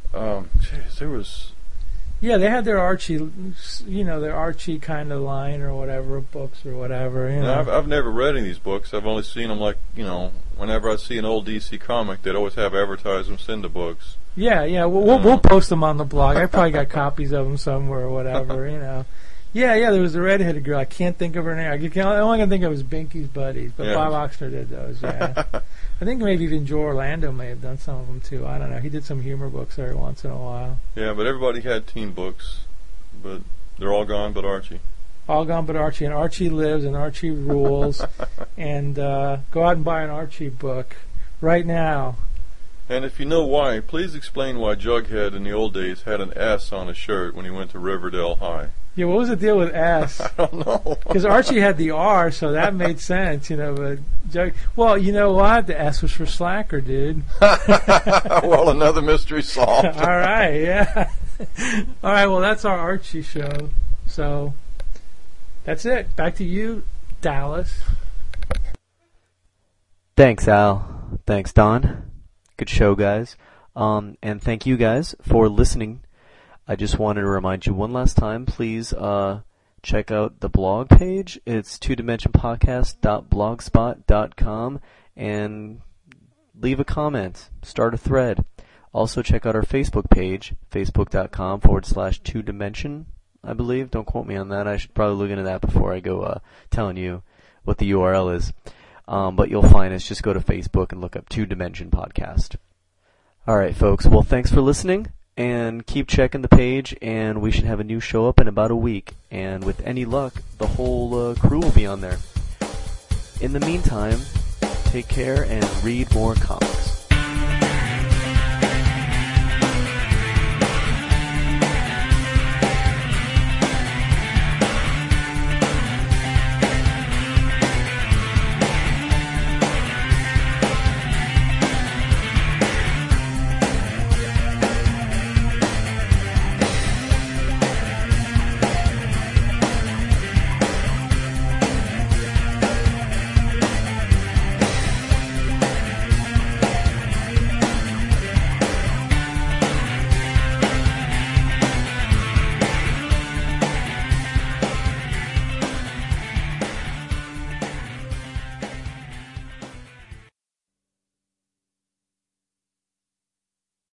Um, geez, there was. Yeah, they had their Archie, you know, their Archie kind of line or whatever, books or whatever. You know, I've, I've never read any of these books. I've only seen them, like, you know, whenever I see an old D C comic, they'd always have advertisements in the books. Yeah, yeah, we'll, we'll, we'll post them on the blog. I probably got copies of them somewhere or whatever, you know. Yeah, yeah, there was a redheaded girl. I can't think of her name. I can, all I can think of is Binky's Buddies, but Yeah. Bob Oxner did those, yeah. I think maybe even Joe Orlando may have done some of them, too. I don't know. He did some humor books every once in a while. Yeah, but everybody had teen books, but they're all gone but Archie. All gone but Archie, and Archie lives, and Archie rules, and uh, go out and buy an Archie book right now. And if you know why, please explain why Jughead in the old days had an S on his shirt when he went to Riverdale High. Yeah, what was the deal with S? I don't know. Because Archie had the R, so that made sense, you know. But Jug- well, you know what? The S was for slacker, dude. Well, another mystery solved. All right, yeah. All right, well, that's our Archie show. So that's it. Back to you, Dallas. Thanks, Al. Thanks, Don. Good show, guys. Um, and thank you guys for listening. I just wanted to remind you one last time, please uh, check out the blog page. It's two dimension podcast dot blogspot dot com, and leave a comment, start a thread. Also check out our Facebook page, facebook.com forward slash two dimension, I believe. Don't quote me on that. I should probably look into that before I go uh, telling you what the U R L is. Um, but you'll find us. Just go to Facebook and look up Two Dimension Podcast. All right, folks. Well, thanks for listening, and keep checking the page, and we should have a new show up in about a week. And with any luck, the whole uh, crew will be on there. In the meantime, take care and read more comics.